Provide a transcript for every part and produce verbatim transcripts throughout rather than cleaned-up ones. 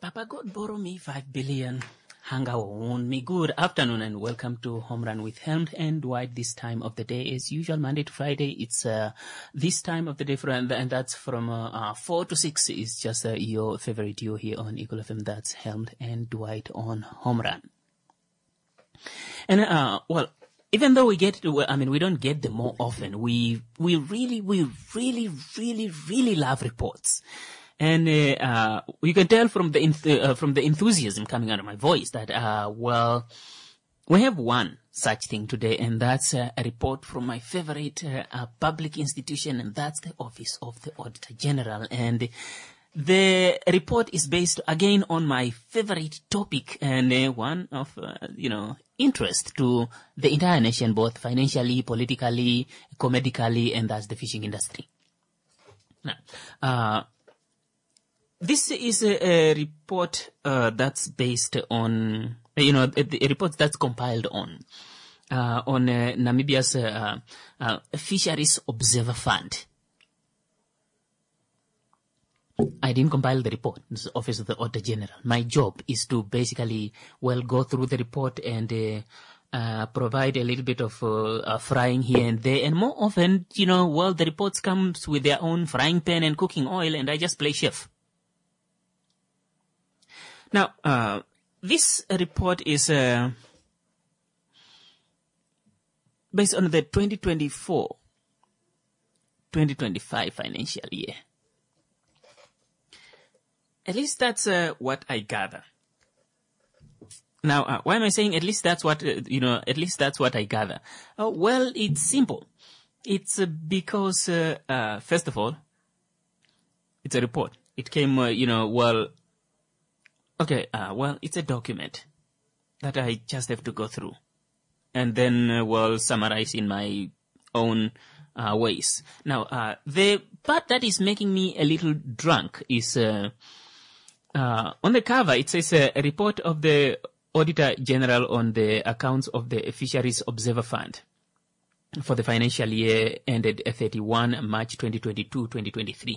Papa God borrow me five billion. Hanga won't me. Good afternoon and welcome to Home Run with Helmed and Dwight. This time of the day, as usual, Monday to Friday. It's uh, this time of the day, for, and that's from uh, uh, four to six. Is just uh, your favorite duo here on Eagle F M. That's Helmed and Dwight on Home Run. And uh, well, even though we get, to, I mean, we don't get them more often. We we really, we really, really, really love reports. And uh, uh, you can tell from the enth- uh, from the enthusiasm coming out of my voice that, uh, well, we have one such thing today, and that's uh, a report from my favorite uh, uh, public institution, and that's the Office of the Auditor General. And the report is based, again, on my favorite topic and uh, one of, uh, you know, interest to the entire nation, both financially, politically, comedically, and that's the fishing industry. Now, uh, This is a, a report uh, that's based on, you know, a, a report that's compiled on uh, on uh, Namibia's uh, uh, Fisheries Observer Fund. I didn't compile the report. It's the Office of the Auditor General. My job is to basically, well, go through the report and uh, uh, provide a little bit of uh, uh, frying here and there. And more often, you know, well, the reports comes with their own frying pan and cooking oil, and I just play chef. Now, uh, this report is uh, based on the twenty twenty-four twenty twenty-five financial year. At least that's uh, what I gather. Now, uh, why am I saying at least that's what, uh, you know, at least that's what I gather? Uh, well, it's simple. It's uh, because, uh, uh, first of all, it's a report. It came, uh, you know, well... Okay, uh, well, it's a document that I just have to go through and then, uh, well, summarize in my own uh, ways. Now, uh, the part that is making me a little drunk is, uh, uh, on the cover, it says uh, a report of the Auditor General on the accounts of the Fisheries Observer Fund for the financial year ended thirty-first of March twenty twenty-two twenty twenty-three.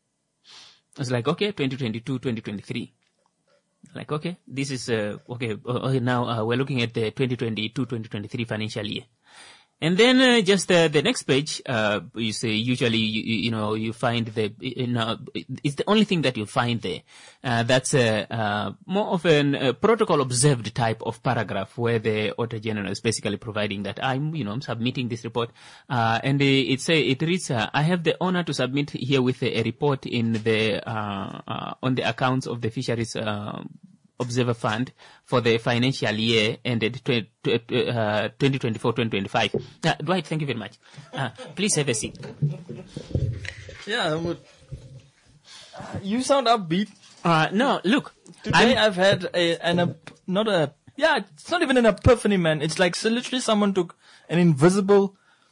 I was like, okay, twenty twenty-two twenty twenty-three. Like, okay, this is, uh, okay, okay, now uh, we're looking at the twenty twenty-two twenty twenty-three financial year. And then uh, just uh, the next page, uh, you say usually, you, you know, you find the, you know, it's the only thing that you find there. Uh, that's a, uh, more of an uh, protocol observed type of paragraph where the Auditor General is basically providing that I'm, you know, I'm submitting this report. Uh, and it say, it reads, uh, I have the honor to submit here with a, a report in the, uh, uh, on the accounts of the Fisheries, uh, Observer Fund for the financial year ended twenty twenty-four twenty twenty-five. Uh, Dwight, thank you very much. Uh, please have a seat. Yeah, I would. Uh, you sound upbeat. Uh, no, look. Today I'm, I've had a, an, a, not a, yeah, it's not even an epiphany, man. It's like so literally someone took an invisible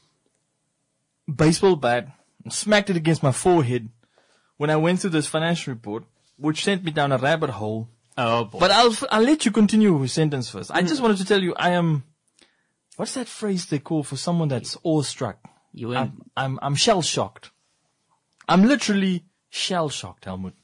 baseball bat and smacked it against my forehead when I went through this financial report, which sent me down a rabbit hole. Oh boy. But I'll, I'll let you continue your sentence first. I just wanted to tell you, I am, what's that phrase they call for someone that's awestruck? You I'm, I'm, I'm shell-shocked. I'm literally shell-shocked, Helmut.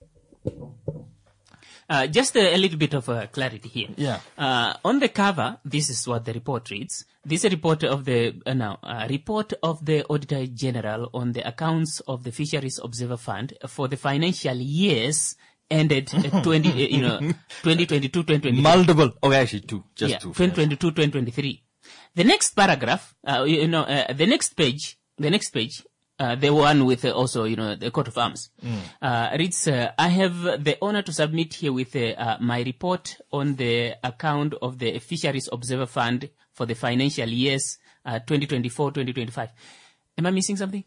Uh, just a, a little bit of uh, clarity here. Yeah. Uh, on the cover, this is what the report reads. This is a report of the, uh, now, uh, report of the Auditor General on the accounts of the Fisheries Observer Fund for the financial years ended uh, twenty, uh, you know, twenty twenty-two twenty twenty-three. Multiple. Oh, actually two. Just yeah, two. twenty twenty-two twenty twenty-three. The next paragraph, uh, you know, uh, the next page, the next page, uh, the one with uh, also, you know, the coat of arms, mm. uh, reads, uh, I have the honor to submit here with uh, uh, my report on the account of the Fisheries Observer Fund for the financial years uh, twenty twenty-four twenty twenty-five. Am I missing something?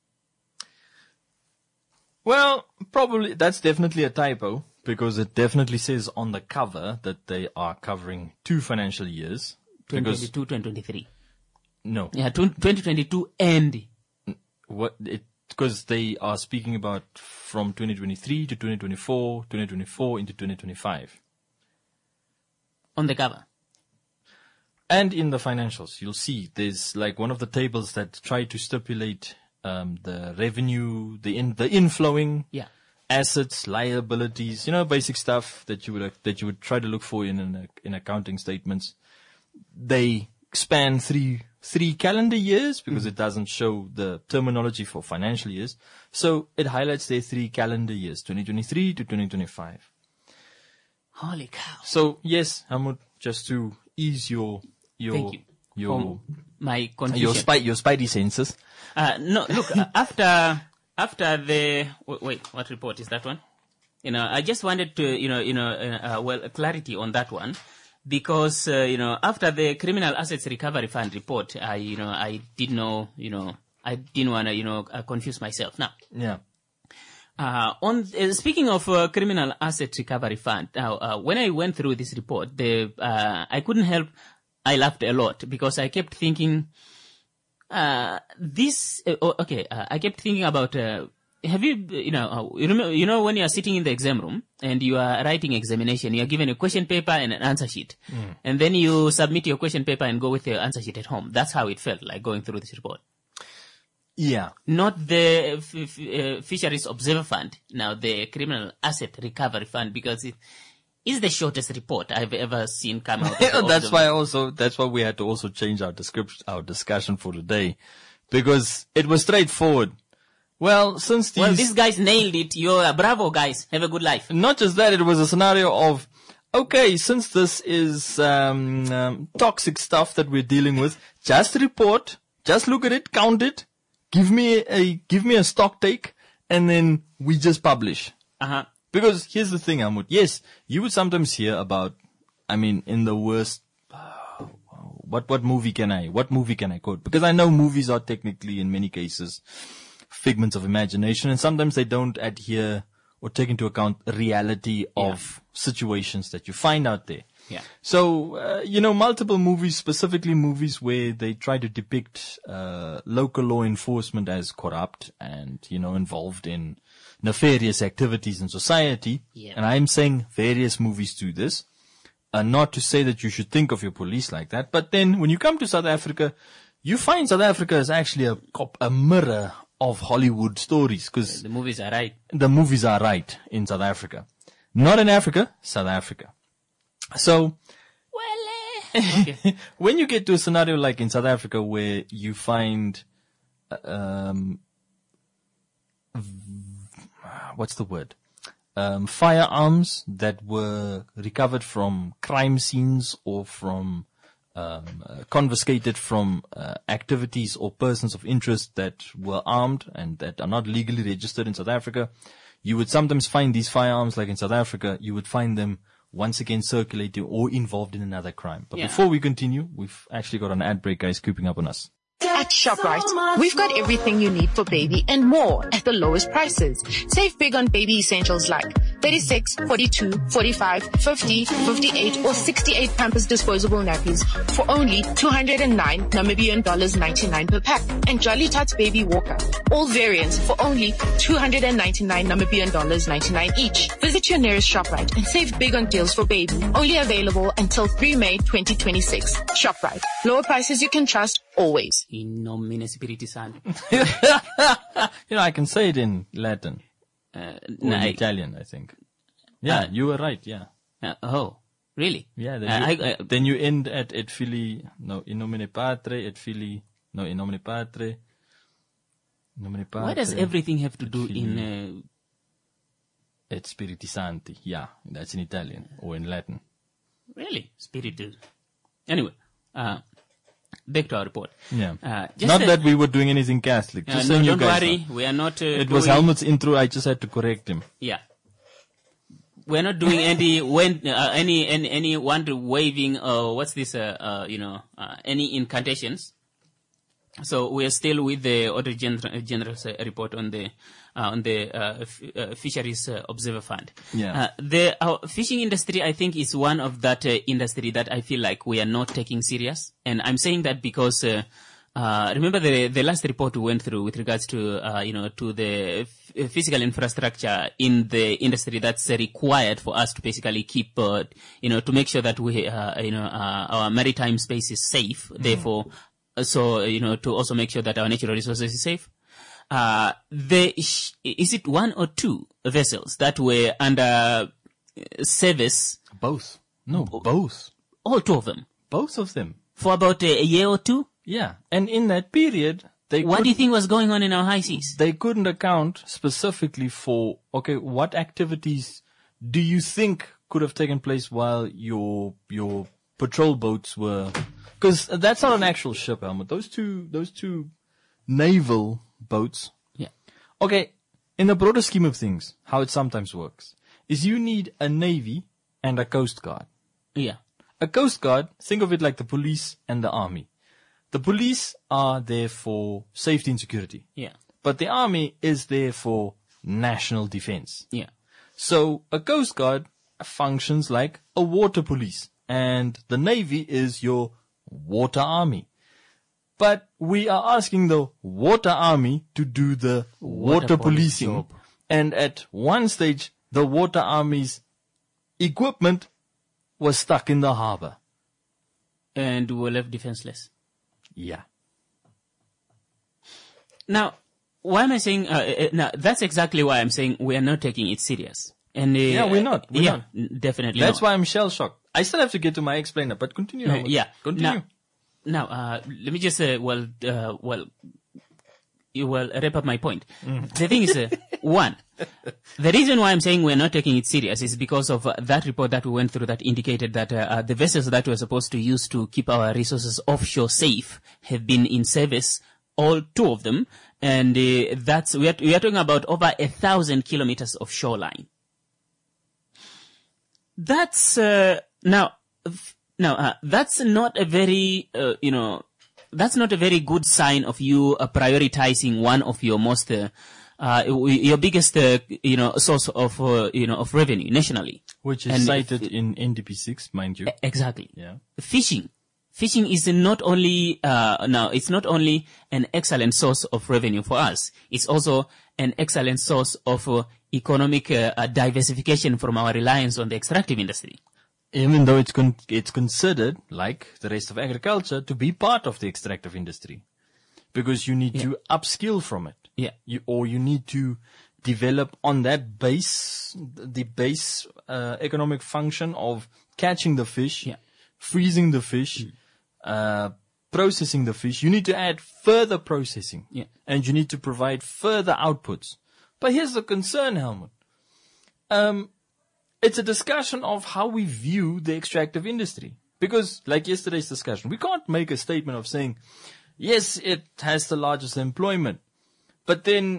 Well, probably that's definitely a typo because it definitely says on the cover that they are covering two financial years. twenty twenty-two twenty twenty-three. No. Yeah, twenty twenty-two and. What? It, because they are speaking about from twenty twenty-three to twenty twenty-four, twenty twenty-four into twenty twenty-five. On the cover. And in the financials, you'll see there's like one of the tables that try to stipulate um, the revenue, the in, the inflowing, yeah, assets, liabilities, you know, basic stuff that you would that you would try to look for in an, in accounting statements. They span three three calendar years because mm. it doesn't show the terminology for financial years. So it highlights their three calendar years, twenty twenty-three to twenty twenty-five. Holy cow! So yes, Hamud, just to ease your your Thank you. your For my confusion. your spy your spidey senses. Uh, no, look uh, after after the w- wait, what report is that one? You know, I just wanted to you know you know uh, uh, well clarity on that one. Because, uh, you know, after the Criminal Assets Recovery Fund report, I, you know, I didn't know, you know, I didn't want to, you know, uh, confuse myself. Now, yeah. Uh, on, uh, speaking of uh, Criminal Asset Recovery Fund, now, uh, when I went through this report, the, uh, I couldn't help, I laughed a lot because I kept thinking, uh, this, uh, oh, okay, uh, I kept thinking about, uh, have you, you know, uh, you remember, you know, when you are sitting in the exam room and you are writing examination, you are given a question paper and an answer sheet. Mm. And then you submit your question paper and go with your answer sheet at home. That's how it felt like going through this report. Yeah. Not the f- f- uh, Fisheries Observer Fund, now the Criminal Asset Recovery Fund, because it is the shortest report I've ever seen come out. Of that's why also, that's why we had to also change our description, our discussion for today, because it was straightforward. Well, since these... Well, these guys nailed it. You're uh, bravo, guys. Have a good life. Not just that, it was a scenario of, okay, since this is um, um, toxic stuff that we're dealing with, just report, just look at it, count it, give me a give me a stock take, and then we just publish. Uh-huh. Because here's the thing, Amut. Yes, you would sometimes hear about, I mean, in the worst... Uh, what what movie can I, what movie can I quote? Because I know movies are technically, in many cases, figments of imagination, and sometimes they don't adhere or take into account reality of yeah. situations that you find out there. Yeah. So, uh, you know, multiple movies, specifically movies where they try to depict uh, local law enforcement as corrupt and, you know, involved in nefarious activities in society. Yeah. And I'm saying various movies do this. Uh, not to say that you should think of your police like that, but then when you come to South Africa, you find South Africa is actually a, a mirror of Hollywood stories, because the movies are right. The movies are right in South Africa. Not in Africa, South Africa. So, well, uh, okay. when you get to a scenario like in South Africa where you find, um, what's the word? Um, firearms that were recovered from crime scenes or from Um, uh, confiscated from uh, activities or persons of interest that were armed and that are not legally registered in South Africa. You would sometimes find these firearms, like in South Africa, you would find them once again circulating or involved in another crime. But yeah. before we continue, we've actually got an ad break, guys, creeping up on us. At ShopRite, we've got everything you need for baby and more at the lowest prices. Save big on baby essentials like thirty-six, forty-two, forty-five, fifty, fifty-eight or sixty-eight Pampers disposable nappies for only two hundred nine Namibian dollars ninety-nine per pack, and Jolly Tots Baby Walker, all variants for only two hundred ninety-nine Namibian dollars ninety-nine each. Visit your nearest ShopRite and save big on deals for baby, only available until the third of May twenty twenty-six. ShopRite, lower prices you can trust always. In nomine Spiritus Sancti. You know, I can say it in Latin. Uh, or no, in I, Italian, I think. Yeah, uh, you were right, yeah. Uh, oh, really? Yeah, then, uh, you, I, uh, then you end at et fili, no, in nomine Patre, et fili, no, in nomine Patre, in nomine Patre. Why does everything have to do fili, in... Uh, et Spiriti Sancti, yeah, that's in Italian, or in Latin. Really? Spiritus. Anyway, uh, back to our report. Yeah. Uh, just not uh, that we were doing anything Catholic. Just uh, saying no, you don't guys worry, are. we are not... Uh, it doing, was Helmut's intro, I just had to correct him. Yeah. We're not doing any when uh, any any any wand waving or uh, what's this uh, uh you know uh, any incantations. So we are still with the Auditor General, General's uh, report on the uh, on the uh, f- uh, Fisheries uh, Observer Fund. Yeah. Uh, the uh, fishing industry, I think, is one of that uh, industry that I feel like we are not taking serious, and I'm saying that because. Uh, Uh, remember the the last report we went through with regards to uh, you know to the f- physical infrastructure in the industry that's uh, required for us to basically keep uh, you know to make sure that we uh, you know uh, our maritime space is safe. Mm. Therefore, uh, so you know to also make sure that our natural resources is safe. Uh, the is it one or two vessels that were under uh, service, Both. No, both. all two of them, Both of them. for about a, a year or two. Yeah. And in that period, they What do you couldn't, think was going on in our high seas? they couldn't account specifically for, okay, what activities do you think could have taken place while your, your patrol boats were, because that's not an actual ship, Helmut. Those two, those two naval boats. Yeah. Okay. In the broader scheme of things, how it sometimes works is you need a navy and a coast guard. Yeah. A coast guard, think of it like the police and the army. The police are there for safety and security, Yeah. but the army is there for national defense. Yeah. So a coast guard functions like a water police, and the navy is your water army. But we are asking the water army to do the water, Water police policing. job. And at one stage, the water army's equipment was stuck in the harbor. And we were left defenseless. Yeah. Now, why am I saying, uh, uh, now, that's exactly why I'm saying we are not taking it serious. And, uh, Yeah, we're not. We're yeah, not. n- definitely That's not. why I'm shell shocked. I still have to get to my explainer, but continue. Uh, Howard. yeah. Continue. Now, now uh, let me just, uh, well, uh, well, you will wrap up my point. Mm. The thing is, uh, one, the reason why I'm saying we're not taking it serious is because of uh, that report that we went through that indicated that uh, uh, the vessels that we're supposed to use to keep our resources offshore safe have been in service, all two of them, and uh, that's we are, we are talking about over a thousand kilometers of shoreline. That's uh, now, f- now uh, that's not a very uh, you know that's not a very good sign of you uh, prioritizing one of your most uh, uh, your biggest uh, you know source of uh, you know of revenue nationally, Which is And cited if- in N D P six, mind you. exactly. Yeah. Fishing. Fishing is not only, uh, now, it's not only an excellent source of revenue for us. It's also an excellent source of uh, economic uh, uh, diversification from our reliance on the extractive industry. Even though it's con- it's considered, like the rest of agriculture, to be part of the extractive industry. Because you need to upskill from it. Yeah. You, or you need to develop on that base, the base uh, economic function of catching the fish, Yeah. freezing the fish, uh, processing the fish. You need to add further processing. Yeah. And you need to provide further outputs. But here's the concern, Helmut. Um, it's a discussion of how we view the extractive industry. Because, like yesterday's discussion, we can't make a statement of saying, yes, it has the largest employment. But then,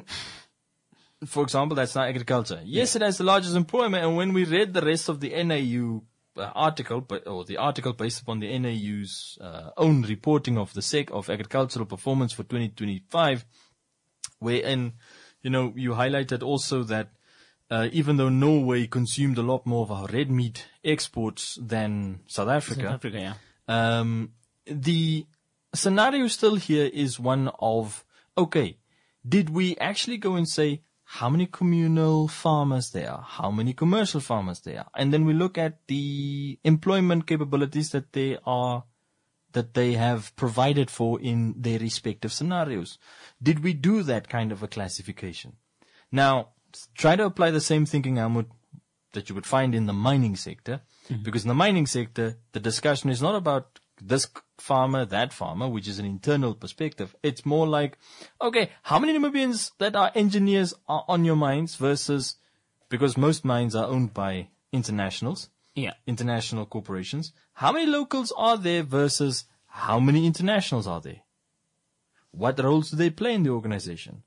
for example, that's not agriculture. Yes, it has the largest employment. And when we read the rest of the N A U uh, article, but, or the article based upon the N A U's uh, own reporting of the S E C of agricultural performance for twenty twenty-five, wherein, you know, you highlighted also that uh, even though Norway consumed a lot more of our red meat exports than South Africa, South Africa, yeah. um, the scenario still here is one of, okay, did we actually go and say how many communal farmers there are, how many commercial farmers there are, and then we look at the employment capabilities that they are, that they have provided for in their respective scenarios. Did we do that kind of a classification? Now, try to apply the same thinking, Helmut, that you would find in the mining sector, mm-hmm. because in the mining sector, the discussion is not about this farmer, that farmer, which is an internal perspective. It's more like, okay, how many Namibians that are engineers are on your mines versus, because most mines are owned by internationals, Yeah. international corporations. How many locals are there versus how many internationals are there? What roles do they play in the organization?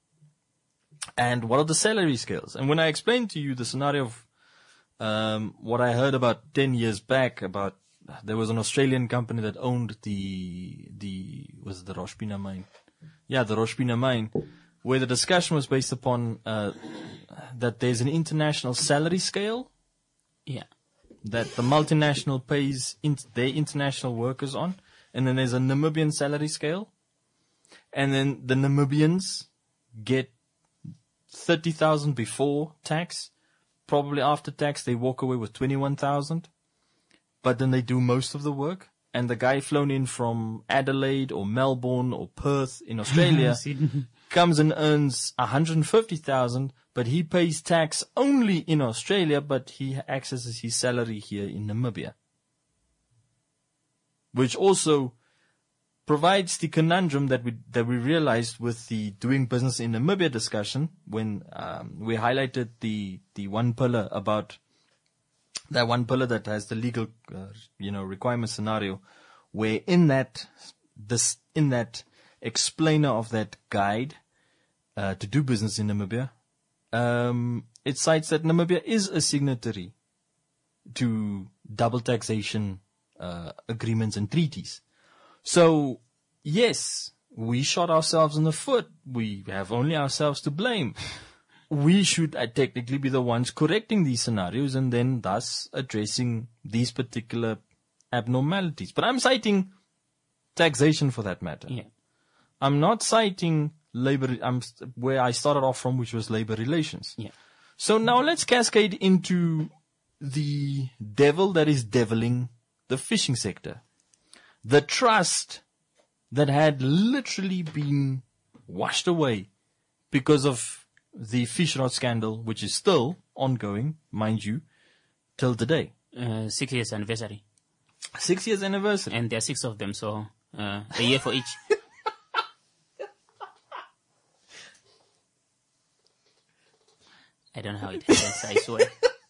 And what are the salary scales? And when I explained to you the scenario of um, what I heard about ten years back about there was an Australian company that owned the, the, was it the Roshpina mine? Yeah, the Roshpina mine, where the discussion was based upon, uh, that there's an international salary scale Yeah. that the multinational pays in, their international workers on. And then there's a Namibian salary scale. And then the Namibians get thirty thousand before tax. Probably after tax, they walk away with twenty-one thousand. But then they do most of the work. And the guy flown in from Adelaide or Melbourne or Perth in Australia, comes and earns one hundred fifty thousand, but he pays tax only in Australia, but he accesses his salary here in Namibia. Which also provides the conundrum that we that we realized with the doing business in Namibia discussion when um, we highlighted the the one pillar about that one pillar that has the legal uh, you know requirement scenario, where in that this in that explainer of that guide uh, to do business in Namibia, um, it cites that Namibia is a signatory to double taxation uh, agreements and treaties. So, yes, we shot ourselves in the foot. We have only ourselves to blame. We should uh, technically be the ones correcting these scenarios and then thus addressing these particular abnormalities. But I'm citing taxation for that matter. Yeah. I'm not citing labor, I'm where I started off from, which was labor relations. Yeah. So now let's cascade into the devil that is deviling the fishing sector. The trust that had literally been washed away because of the fish rod scandal, which is still ongoing, mind you, till today. Uh, six years anniversary. Six years anniversary. And there are six of them, so uh, a year for each. I don't know how it happens, I swear.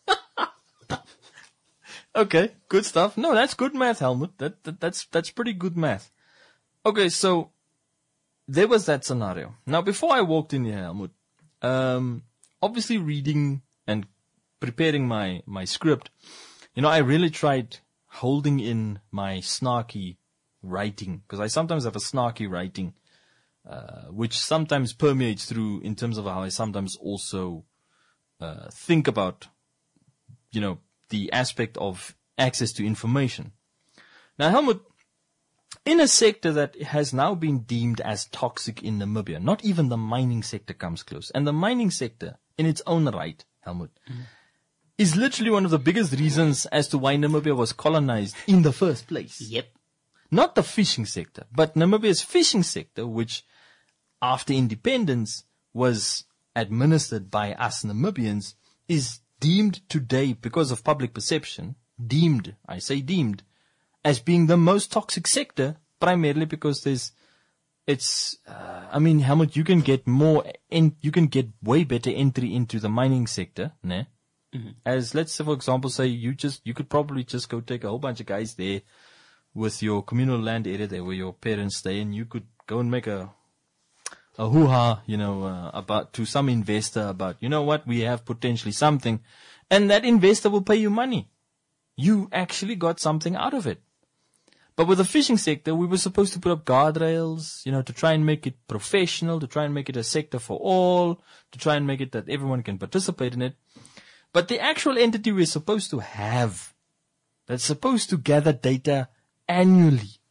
Okay, good stuff. No, that's good math, Helmut. That, that that's that's pretty good math. Okay, so there was that scenario. Now, before I walked in here, Helmut, um, obviously reading and preparing my my script, you know, I really tried holding in my snarky writing, because I sometimes have a snarky writing, uh, which sometimes permeates through in terms of how I sometimes also uh, think about, you know, the aspect of access to information. Now, Helmut, in a sector that has now been deemed as toxic in Namibia, not even the mining sector comes close. And the mining sector, in its own right, Helmut, mm-hmm. is literally one of the biggest reasons as to why Namibia was colonized in the first place. Yep. Not the fishing sector, but Namibia's fishing sector, which after independence was administered by us Namibians, is deemed today, because of public perception, deemed, I say deemed, as being the most toxic sector, primarily because there's, it's, uh, I mean, Helmut, you can get more, en- you can get way better entry into the mining sector, ne? Mm-hmm. As, let's say, for example, say you just, you could probably just go take a whole bunch of guys there with your communal land area there where your parents stay, and you could go and make a, a hoo-ha, you know, uh, about, to some investor about, you know what, we have potentially something, and that investor will pay you money. You actually got something out of it. But with the fishing sector, we were supposed to put up guardrails, you know, to try and make it professional, to try and make it a sector for all, to try and make it that everyone can participate in it. But the actual entity we're supposed to have, that's supposed to gather data annually,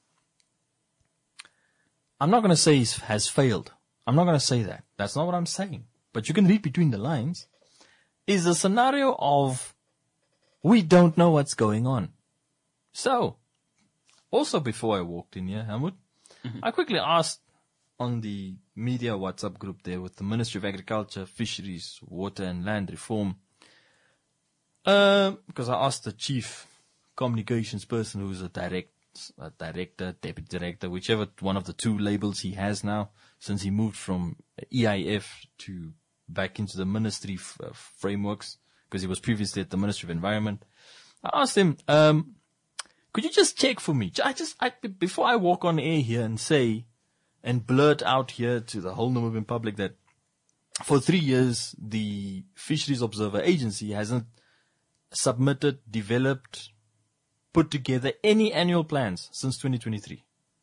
I'm not going to say has failed. I'm not going to say that. That's not what I'm saying. But you can read between the lines. Is a scenario of we don't know what's going on. So, also before I walked in here, Helmut, mm-hmm. I quickly asked on the media WhatsApp group there with the Ministry of Agriculture, Fisheries, Water and Land Reform, uh, because I asked the chief communications person who's a direct a director, deputy director, whichever one of the two labels he has now, since he moved from E I F to back into the ministry f- uh, frameworks, because he was previously at the Ministry of Environment. I asked him, um, could you just check for me? I just, I, before I walk on air here and say, and blurt out here to the whole Namibian public that for three years, the Fisheries Observer Agency hasn't submitted, developed, put together any annual plans since twenty twenty-three.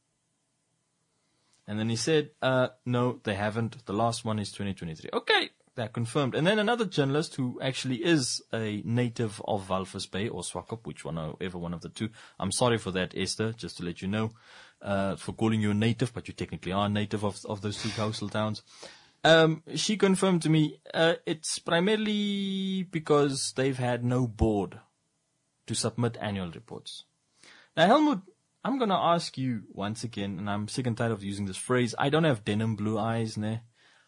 And then he said, uh, no, they haven't. The last one is twenty twenty-three. Okay, that confirmed. And then another journalist who actually is a native of Walvis Bay or Swakop, which one, ever one of the two. I'm sorry for that, Esther, just to let you know, uh, for calling you a native, but you technically are a native of, of those two coastal towns. Um, she confirmed to me, uh, it's primarily because they've had no board to submit annual reports. Now, Helmut, I'm going to ask you once again, and I'm sick and tired of using this phrase. I don't have denim blue eyes, ne?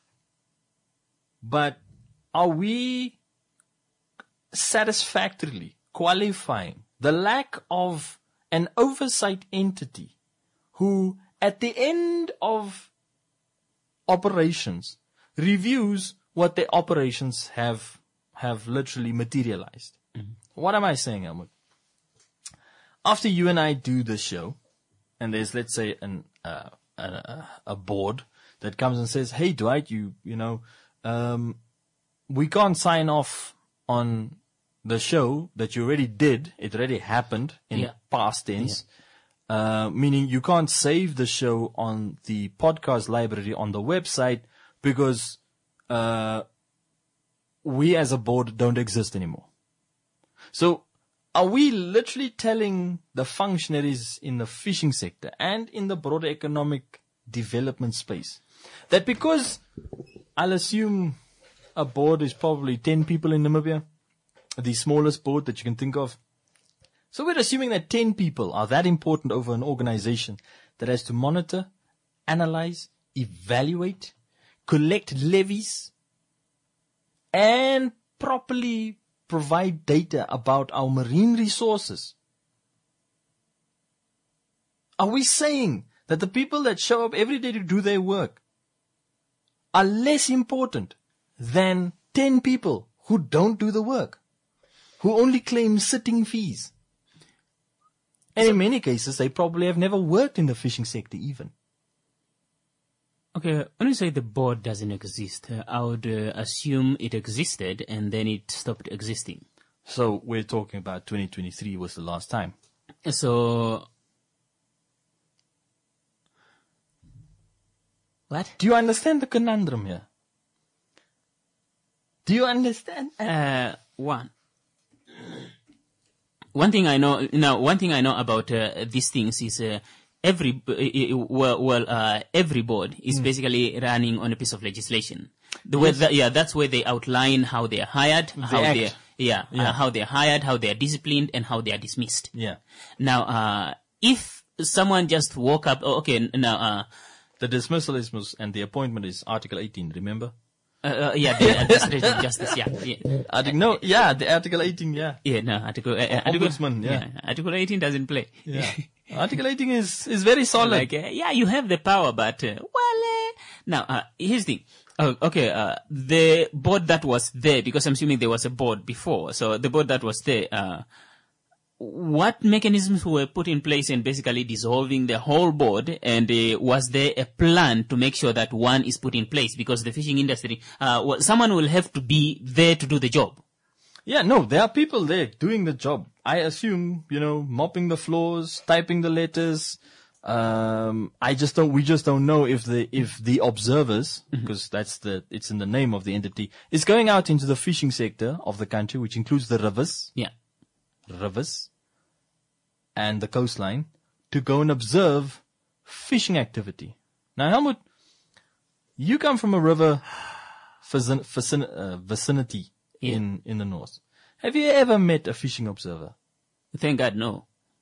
but are we satisfactorily qualifying the lack of an oversight entity who, at the end of operations, reviews what their operations have have literally materialized? Mm-hmm. What am I saying, Helmut? After you and I do the show, and there's, let's say, an uh, a, a board that comes and says, "Hey, Dwight, you you know, um, we can't sign off on the show that you already did. It already happened in yeah. past tense." Yeah. Uh, meaning you can't save the show on the podcast library on the website because uh, we as a board don't exist anymore. So are we literally telling the functionaries in the fishing sector and in the broader economic development space that because I'll assume a board is probably ten people in Namibia, the smallest board that you can think of, so we're assuming that ten people are that important over an organization that has to monitor, analyze, evaluate, collect levies, and properly provide data about our marine resources. Are we saying that the people that show up every day to do their work are less important than ten people who don't do the work, who only claim sitting fees? And so, in many cases, they probably have never worked in the fishing sector even. Okay, when you say the board doesn't exist, uh, I would uh, assume it existed and then it stopped existing. So we're talking about twenty twenty-three was the last time. So, what? Do you understand the conundrum here? Do you understand? Uh, one. One thing I know now. One thing I know about uh, these things is uh, every uh, well, well uh, every board is mm. basically running on a piece of legislation. The way that, yeah, that's where they outline how they are hired, they how they yeah, yeah. Uh, how they are hired, how they are disciplined, and how they are dismissed. Yeah. Now, uh, if someone just woke up, oh, okay, now uh, the dismissal is and the appointment is Article eighteen. Remember? Uh, uh, yeah, the administrative justice, yeah. yeah. Article, no, yeah, the Article eighteen, yeah. Yeah, no, Article, uh, Article, Ombudsman, yeah. yeah. Article eighteen doesn't play. Yeah. Article eighteen is, is very solid. Like, uh, yeah, you have the power, but, uh, well, uh, now, uh, here's the thing. Oh, okay, uh, the board that was there, because I'm assuming there was a board before, so the board that was there, uh, what mechanisms were put in place in basically dissolving the whole board, and uh, was there a plan to make sure that one is put in place? Because the fishing industry, uh, well, someone will have to be there to do the job. Yeah, no, there are people there doing the job. I assume, you know, mopping the floors, typing the letters. Um, I just don't, we just don't know if the, if the observers, mm-hmm. because that's the, it's in the name of the entity, is going out into the fishing sector of the country, which includes the rivers. Yeah. rivers and the coastline to go and observe fishing activity. Now, Helmut, you come from a river vicin- vicin- uh, vicinity yeah. in, in the north. Have you ever met a fishing observer? Thank God, no.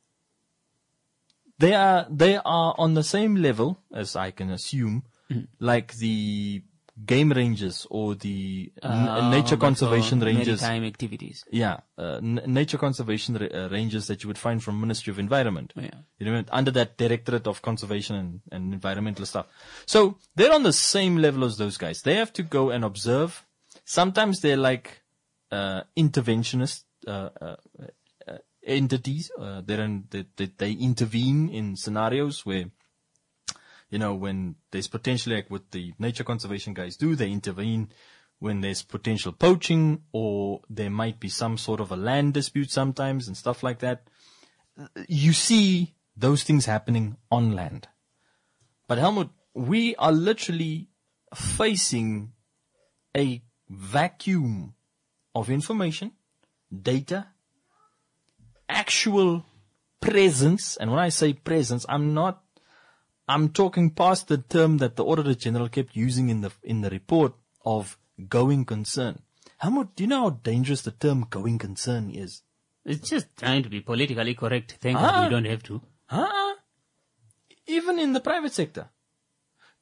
They are, they are on the same level, as I can assume, mm. like the game rangers or the uh, n- nature conservation rangers. Maritime activities. Yeah, uh, n- nature conservation ra- uh, rangers that you would find from Ministry of Environment. Yeah. You know, under that Directorate of Conservation and, and Environmental stuff. So they're on the same level as those guys. They have to go and observe. Sometimes they're like uh, interventionist uh, uh, uh, entities. Uh, they're in, they, they, they intervene in scenarios where, you know, when there's potentially, like what the nature conservation guys do, they intervene when there's potential poaching or there might be some sort of a land dispute sometimes and stuff like that. You see those things happening on land. But Helmut, we are literally facing a vacuum of information, data, actual presence. And when I say presence, I'm not I'm talking past the term that the Auditor General kept using in the in the report of going concern. Helmut, do you know how dangerous the term going concern is? It's just trying to be politically correct. Thank ah, God you don't have to. Ah, even in the private sector.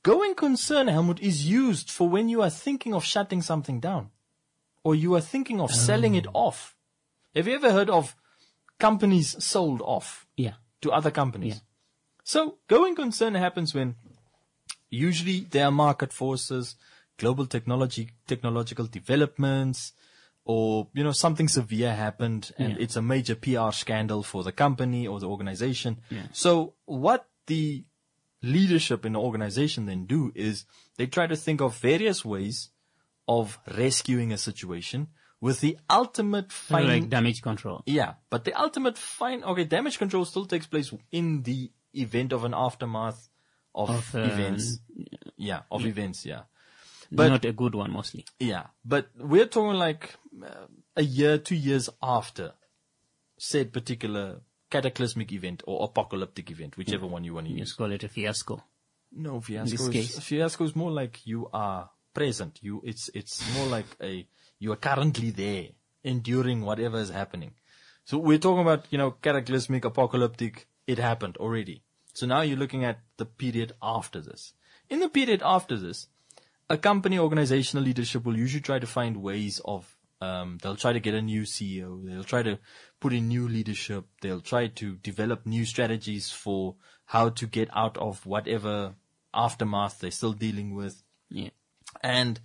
going concern, Helmut, is used for when you are thinking of shutting something down or you are thinking of selling it off. Have you ever heard of companies sold off Yeah. to other companies? Yeah. So going concern happens when usually there are market forces, global technology, technological developments, or, you know, something severe happened and Yeah. it's a major P R scandal for the company or the organization. Yeah. So what the leadership in the organization then do is they try to think of various ways of rescuing a situation with the ultimate fine. Like damage control. Yeah, but the ultimate fine. Okay, damage control still takes place in the event of an aftermath of, Of, uh, events. Yeah, of events. Yeah, But But- not a good one, mostly. yeah. But we're talking like uh, a year, two years after said particular cataclysmic event or apocalyptic event, whichever one you want to use. Just call it a fiasco. No, fiasco. this Is, case. fiasco is more like you are present. You, it's it's more like a you are currently there, enduring whatever is happening. So we're talking about, you know, cataclysmic, apocalyptic. It happened already. So now you're looking at the period after this. In the period after this, a company organizational leadership will usually try to find ways of. Um, they'll try to get a new C E O. They'll try to put in new leadership. They'll try to develop new strategies for how to get out of whatever aftermath they're still dealing with. Yeah. And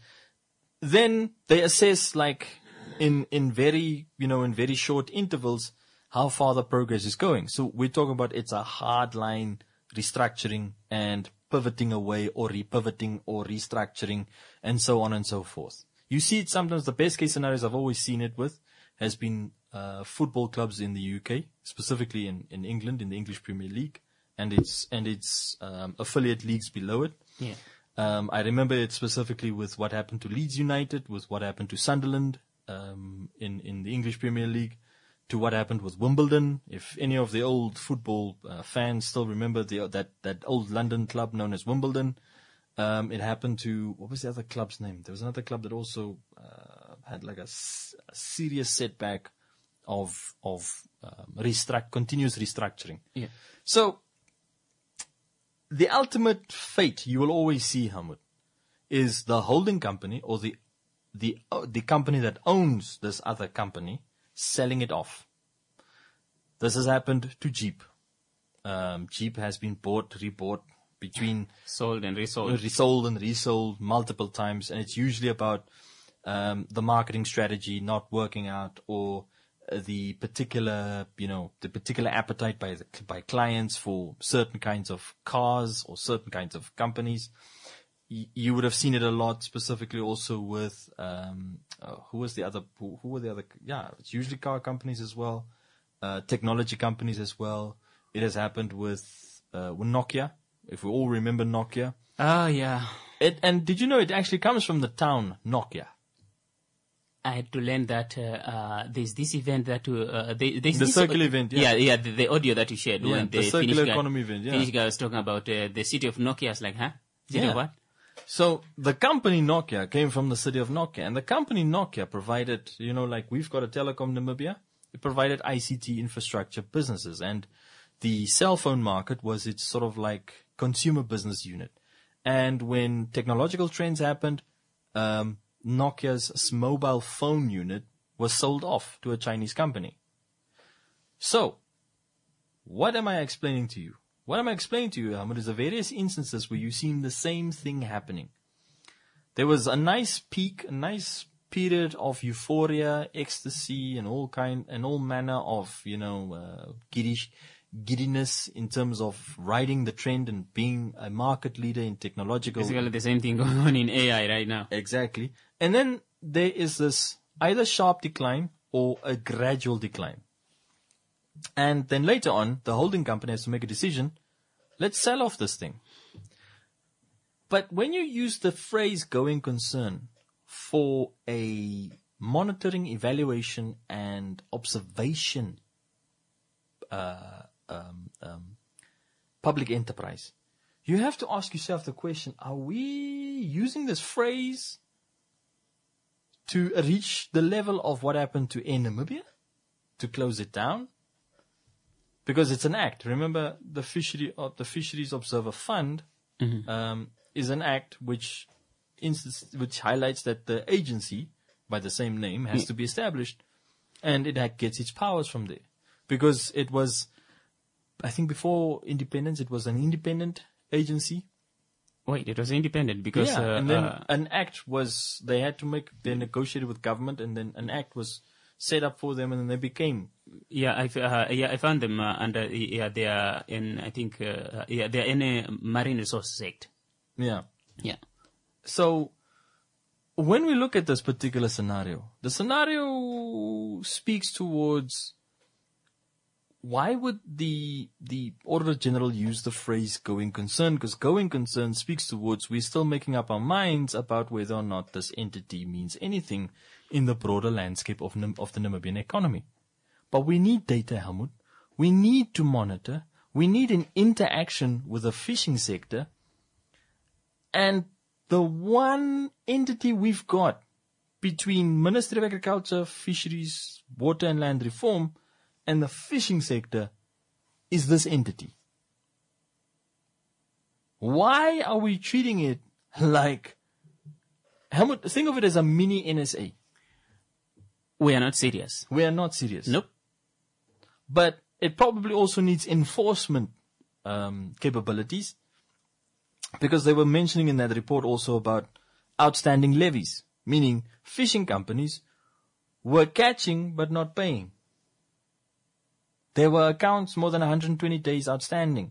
then they assess, like, in, in very, you know, in very short intervals, how far the progress is going. So we're talking about it's a hard line restructuring and pivoting away or repivoting or restructuring and so on and so forth. You see it sometimes. The best case scenarios I've always seen it with has been uh, football clubs in the U K, specifically in, in England, in the English Premier League, and its and its um, affiliate leagues below it. Yeah. Um, I remember it specifically with what happened to Leeds United, with what happened to Sunderland um, in in the English Premier League, to what happened with Wimbledon. If any of the old football uh, fans still remember the that that old London club known as Wimbledon. Um, it happened to, what was the other club's name? There was another club that also uh, had like a, s- a serious setback of of um, restruct, continuous restructuring. Yeah. So the ultimate fate you will always see, Helmut, is the holding company or the the uh, the company that owns this other company selling it off. This has happened to Jeep. Um, Jeep has been bought, rebought between Sold and resold. resold and resold multiple times, and it's usually about um, the marketing strategy not working out, or uh, the particular, you know, the particular appetite by the, by clients for certain kinds of cars or certain kinds of companies. Y- you would have seen it a lot, specifically also with um, uh, who was the other? Who, who were the other? Yeah, it's usually car companies as well, uh, technology companies as well. It has happened with uh, with Nokia. If we all remember Nokia. Oh, yeah. It, and did you know it actually comes from the town Nokia? I had to learn that uh, uh, there's this event that uh, they, there's The this circle event, yeah. yeah, yeah, the, the audio that you shared Yeah, when the the, circular Finnish guy, economy event, yeah. Finnish guy was talking about uh, the city of Nokia. I was like, huh? City Yeah. of what? So the company Nokia came from the city of Nokia, and the company Nokia provided, you know, like we've got a Telecom Namibia, it provided I C T infrastructure businesses, and the cell phone market was its sort of like consumer business unit. And when technological trends happened, um, Nokia's mobile phone unit was sold off to a Chinese company. So, what am I explaining to you? What am I explaining to you, Ahmed, is the various instances where you've seen the same thing happening. There was a nice peak, a nice period of euphoria, ecstasy, and all kind, and all manner of, you know, uh, giddish, giddiness in terms of riding the trend and being a market leader in technological. Basically, the same thing going on in A I right now. Exactly. And then there is this either sharp decline or a gradual decline. And then later on, the holding company has to make a decision. Let's sell off this thing. But when you use the phrase going concern for a monitoring, evaluation, and observation uh, um, um, public enterprise, you have to ask yourself the question, are we using this phrase to reach the level of what happened to Air Namibia? To close it down? Because it's an act. Remember, the fishery, uh, the Fisheries Observer Fund, Mm-hmm. um, is an act which instance, which highlights that the agency by the same name has to be established, and it ha- gets its powers from there. Because it was, I think before independence, it was an independent agency. Wait, it was independent because yeah, uh, and then uh, an act was, they had to make, they negotiated with government, and then an act was set up for them, and then they became. yeah, I f- uh, yeah, I found them uh, under yeah they are in I think uh, yeah they are in a Marine Resources Act. Yeah. Yeah. So, when we look at this particular scenario, the scenario speaks towards why would the the Auditor General use the phrase going concern? Because going concern speaks towards we're still making up our minds about whether or not this entity means anything in the broader landscape of, Nam- of the Namibian economy. But we need data, Helmut. We need to monitor. We need an interaction with the fishing sector. And the one entity we've got between Ministry of Agriculture, Fisheries, Water and Land Reform and the fishing sector is this entity. Why are we treating it like, Helmut, think of it as a mini N S A. We are not serious. We are not serious. Nope. But it probably also needs enforcement um, capabilities. Because they were mentioning in that report also about outstanding levies, meaning fishing companies were catching but not paying. There were accounts more than one hundred twenty days outstanding.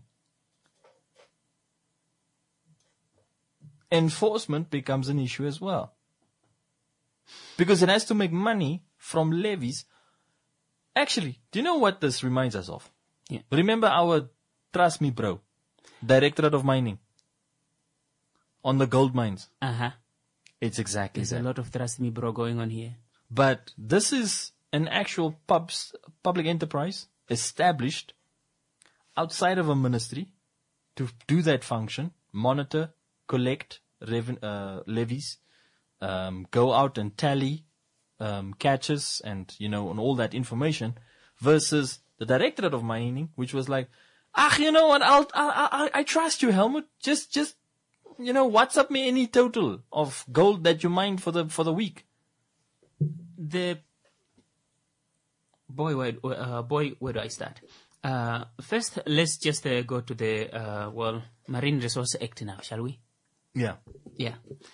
Enforcement becomes an issue as well. Because it has to make money from levies. Actually, do you know what this reminds us of? Yeah. Remember our Trust Me Bro, Directorate of Mining. On the gold mines. Uh-huh. It's exactly There's that. a lot of trust me bro going on here. But this is an actual pubs, public enterprise established outside of a ministry to do that function, monitor, collect reven- uh, levies, um, go out and tally um, catches and, you know, and all that information versus the Directorate of Mining, which was like, ah, you know what, I'll, I, I, I trust you, Helmut. Just, just, you know, WhatsApp me any total of gold that you mined for the for the week. The boy, where, uh, boy, where do I start? Uh, first, let's just uh, go to the uh, well Marine Resource Act now, shall we? Yeah. Yeah.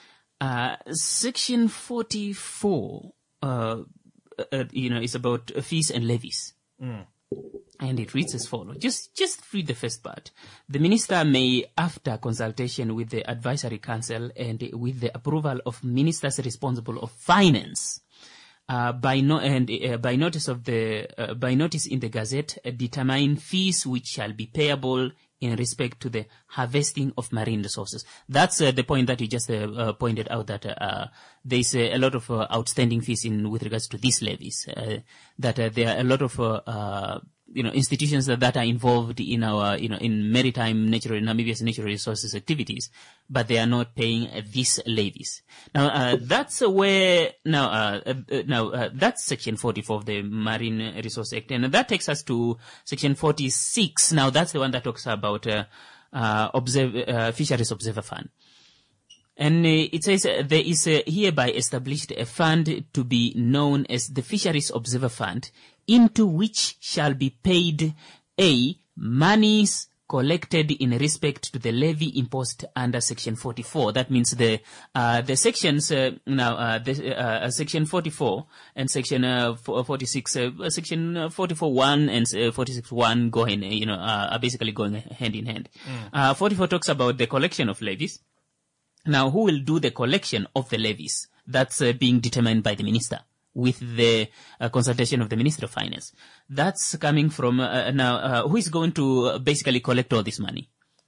Uh, Section forty-four, uh, uh, you know, is about fees and levies. Mm. And it reads as follows. Just, just read the first part. The minister may, after consultation with the advisory council and with the approval of ministers responsible of finance, uh, by no, and uh, by notice of the, uh, by notice in the Gazette, uh, determine fees which shall be payable in respect to the harvesting of marine resources. That's uh, the point that you just uh, uh, pointed out, that uh, there's uh, a lot of uh, outstanding fees in with regards to these levies. Uh, that uh, there are a lot of uh, uh, you know institutions that, that are involved in our you know in maritime natural Namibia's natural resources activities, but they are not paying uh, these levies. Now uh, that's uh, where now uh, uh, now uh, that's Section forty-four of the Marine Resource Act, and that takes us to Section forty-six. Now that's the one that talks about uh, uh, observe, uh, Fisheries Observer Fund. And uh, it says uh, there is uh, hereby established a fund to be known as the Fisheries Observer Fund, into which shall be paid a monies collected in respect to the levy imposed under Section forty-four. That means the uh, the sections uh, now uh, the, uh, Section forty-four and Section uh, forty-six, uh, Section forty-four one and uh, forty-six one go in, you know, uh, are basically going hand in hand. Mm. Uh, forty-four talks about the collection of levies. Now, who will do the collection of the levies? That's uh, being determined by the minister with the uh, consultation of the Minister of Finance. That's coming from, uh, now, uh, who is going to uh, basically collect all this money?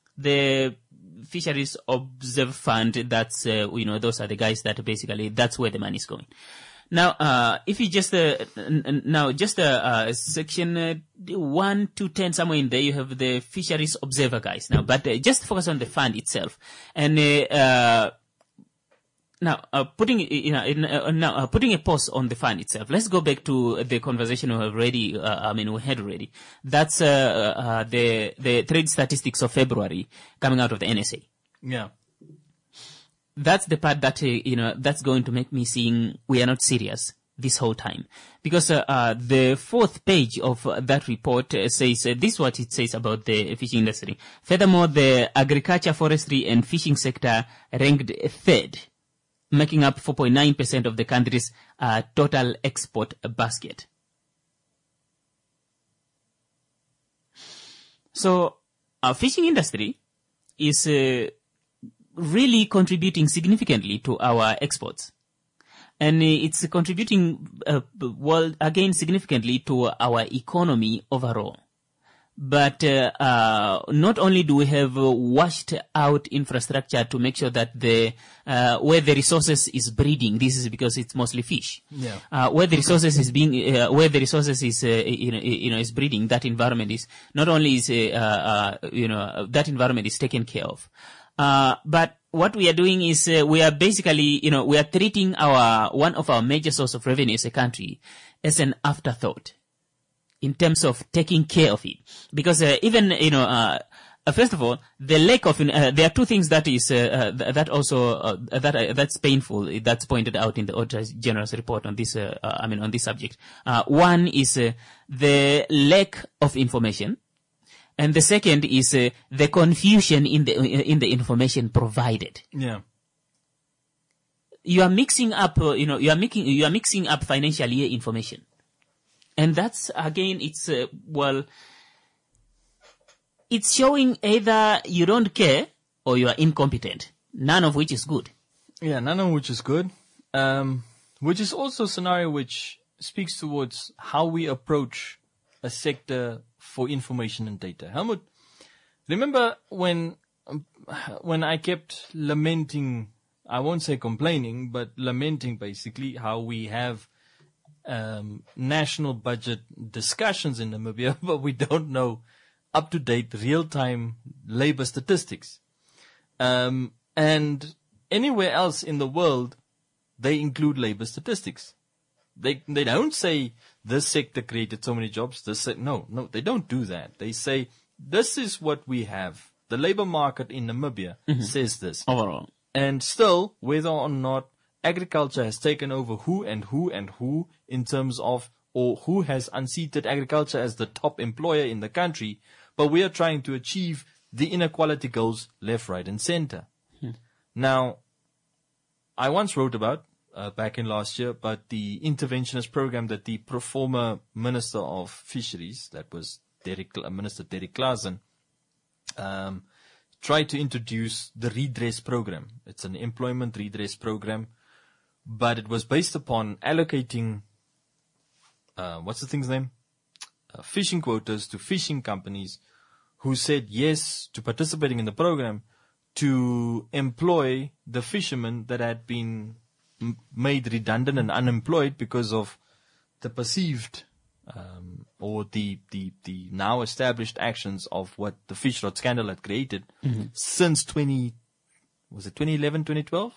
The Fisheries Observe Fund, that's, uh, you know, those are the guys that basically, that's where the money is going. Now, uh, if you just, uh, n- n- now, just, uh, uh, section, uh, one to ten, somewhere in there, you have the Fisheries Observer guys. Now, but uh, just focus on the fund itself. And, uh, uh now, uh, putting, you know, in, uh, now, uh, putting a pause on the fund itself, let's go back to the conversation we have already, uh, I mean, we had already. That's, uh, uh, the, the trade statistics of February coming out of the N S A. Yeah. that's the part that, uh, you know, that's going to make me seeing we are not serious this whole time. Because uh, uh, the fourth page of uh, that report uh, says, uh, this is what it says about the fishing industry. Furthermore, the agriculture, forestry and fishing sector ranked third, making up four point nine percent of the country's uh, total export basket. So, our fishing industry is uh, really contributing significantly to our exports. And uh, it's contributing, uh, well, again, significantly to our economy overall. But uh, uh, not only do we have uh, washed out infrastructure to make sure that the uh, where the resources is breeding, this is because it's mostly fish. Yeah. Uh, where the resources is being, uh, where the resources is, uh, you know, you know, is breeding, that environment is not only is, uh, uh, you know, that environment is taken care of. Uh, but what we are doing is uh, we are basically, you know, we are treating our one of our major source of revenue as a country as an afterthought in terms of taking care of it. Because uh, even, you know, uh, uh, first of all, the lack of, uh, there are two things that is, uh, uh, that also, uh, that, uh, that's painful, that's pointed out in the Auditor General's report on this, uh, uh, I mean, on this subject. Uh, one is uh, the lack of information. And the second is uh, the confusion in the, in the information provided. Yeah. You are mixing up, uh, you know, you are making, you are mixing up financial year information. And that's, again, it's, uh, well, it's showing either you don't care or you are incompetent. None of which is good. Yeah, none of which is good. Um, which is also a scenario which speaks towards how we approach a sector for information and data. Helmut, remember when, um, when I kept lamenting, I won't say complaining, but lamenting basically how we have Um, national budget discussions in Namibia, but we don't know up-to-date real-time labor statistics. Um, and anywhere else in the world, they include labor statistics. They they don't say this sector created so many jobs. This se- no, no, they don't do that. They say this is what we have. The labor market in Namibia mm-hmm. says this. Overall. And still, whether or not agriculture has taken over who and who and who in terms of, or who has unseated agriculture as the top employer in the country, but we are trying to achieve the inequality goals left, right, and center. Hmm. Now, I once wrote about, uh, back in last year, but the interventionist program that the pro- former Minister of Fisheries, that was Derek, uh, Minister Derek Claassen, um, tried to introduce the redress program. It's an employment redress program. But it was based upon allocating, uh, what's the thing's name? Uh, fishing quotas to fishing companies who said yes to participating in the program to employ the fishermen that had been m- made redundant and unemployed because of the perceived, um, or the, the, the now established actions of what the fish rod scandal had created mm-hmm. since twenty, was it twenty eleven, twenty twelve?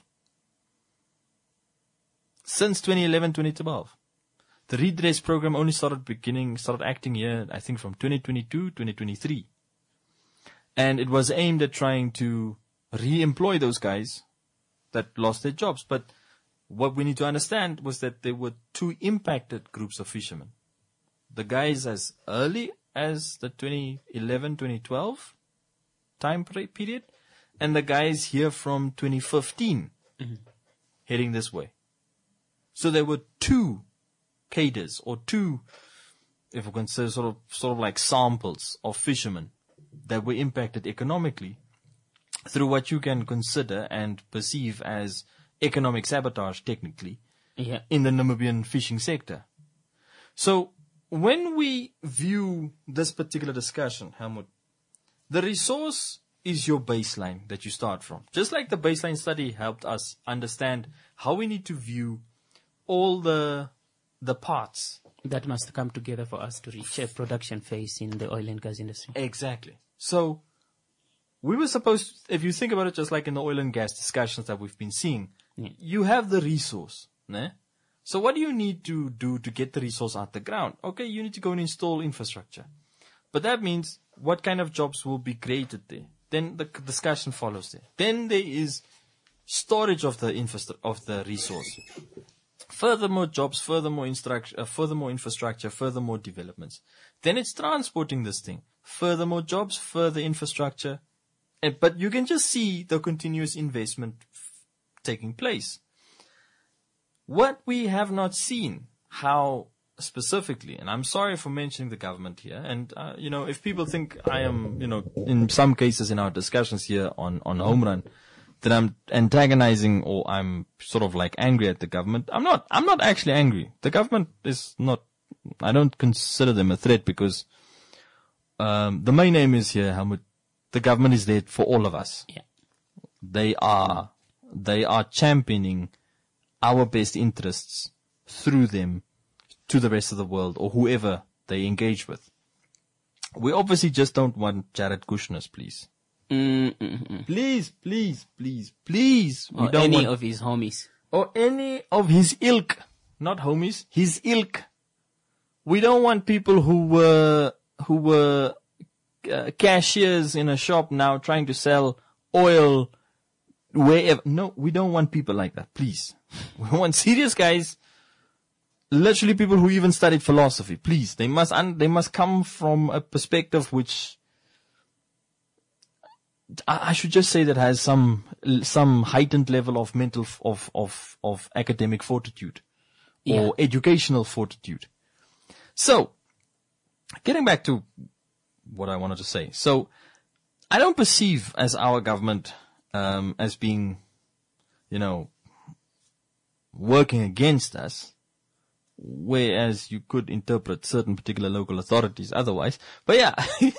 Since twenty eleven, twenty twelve. The redress program only started beginning, started acting here, I think from twenty twenty-two, twenty twenty-three. And it was aimed at trying to re-employ those guys that lost their jobs. But what we need to understand was that there were two impacted groups of fishermen. The guys as early as the twenty eleven, twenty twelve time period, and the guys here from twenty fifteen mm-hmm. heading this way. So there were two cadres or two, if we can say sort of, sort of like samples of fishermen that were impacted economically through what you can consider and perceive as economic sabotage technically yeah. in the Namibian fishing sector. So when we view this particular discussion, Helmut, the resource is your baseline that you start from. Just like the baseline study helped us understand how we need to view all the the parts that must come together for us to reach a production phase in the oil and gas industry. Exactly. So we were supposed to, if you think about it, just like in the oil and gas discussions that we've been seeing, yeah. you have the resource. Né? So what do you need to do to get the resource out the ground? Okay, you need to go and install infrastructure. But that means what kind of jobs will be created there? Then the discussion follows there. Then there is storage of the infrastru- of the resource. Furthermore jobs, furthermore instruct- uh, furthermore infrastructure, furthermore developments. Then it's transporting this thing. Furthermore jobs, further infrastructure. Uh, but you can just see the continuous investment f- taking place. What we have not seen, how specifically, and I'm sorry for mentioning the government here, and, uh, you know, if people think I am, you know, in some cases in our discussions here on, on Home Run, that I'm antagonizing or I'm sort of like angry at the government, I'm not, I'm not actually angry. The government is not, I don't consider them a threat because, um, the main aim is here, Helmut, the government is there for all of us. Yeah. They are, they are championing our best interests through them to the rest of the world or whoever they engage with. We obviously just don't want Jared Kushner's, please. Mm-mm-mm. Please, please, please, please. We Or don't any want, of his homies. or any of his ilk, not homies, his ilk. We don't want people who were, who were uh, cashiers in a shop now trying to sell oil wherever. No, we don't want people like that, please. We want serious guys. Literally people who even studied philosophy, please. They must, un- they must come from a perspective which, I, I should just say that has some, some heightened level of mental, f- of, of, of academic fortitude or Yeah. educational fortitude. So, getting back to what I wanted to say. So, I don't perceive as our government, um, as being, you know, working against us. Whereas you could interpret certain particular local authorities otherwise. But yeah,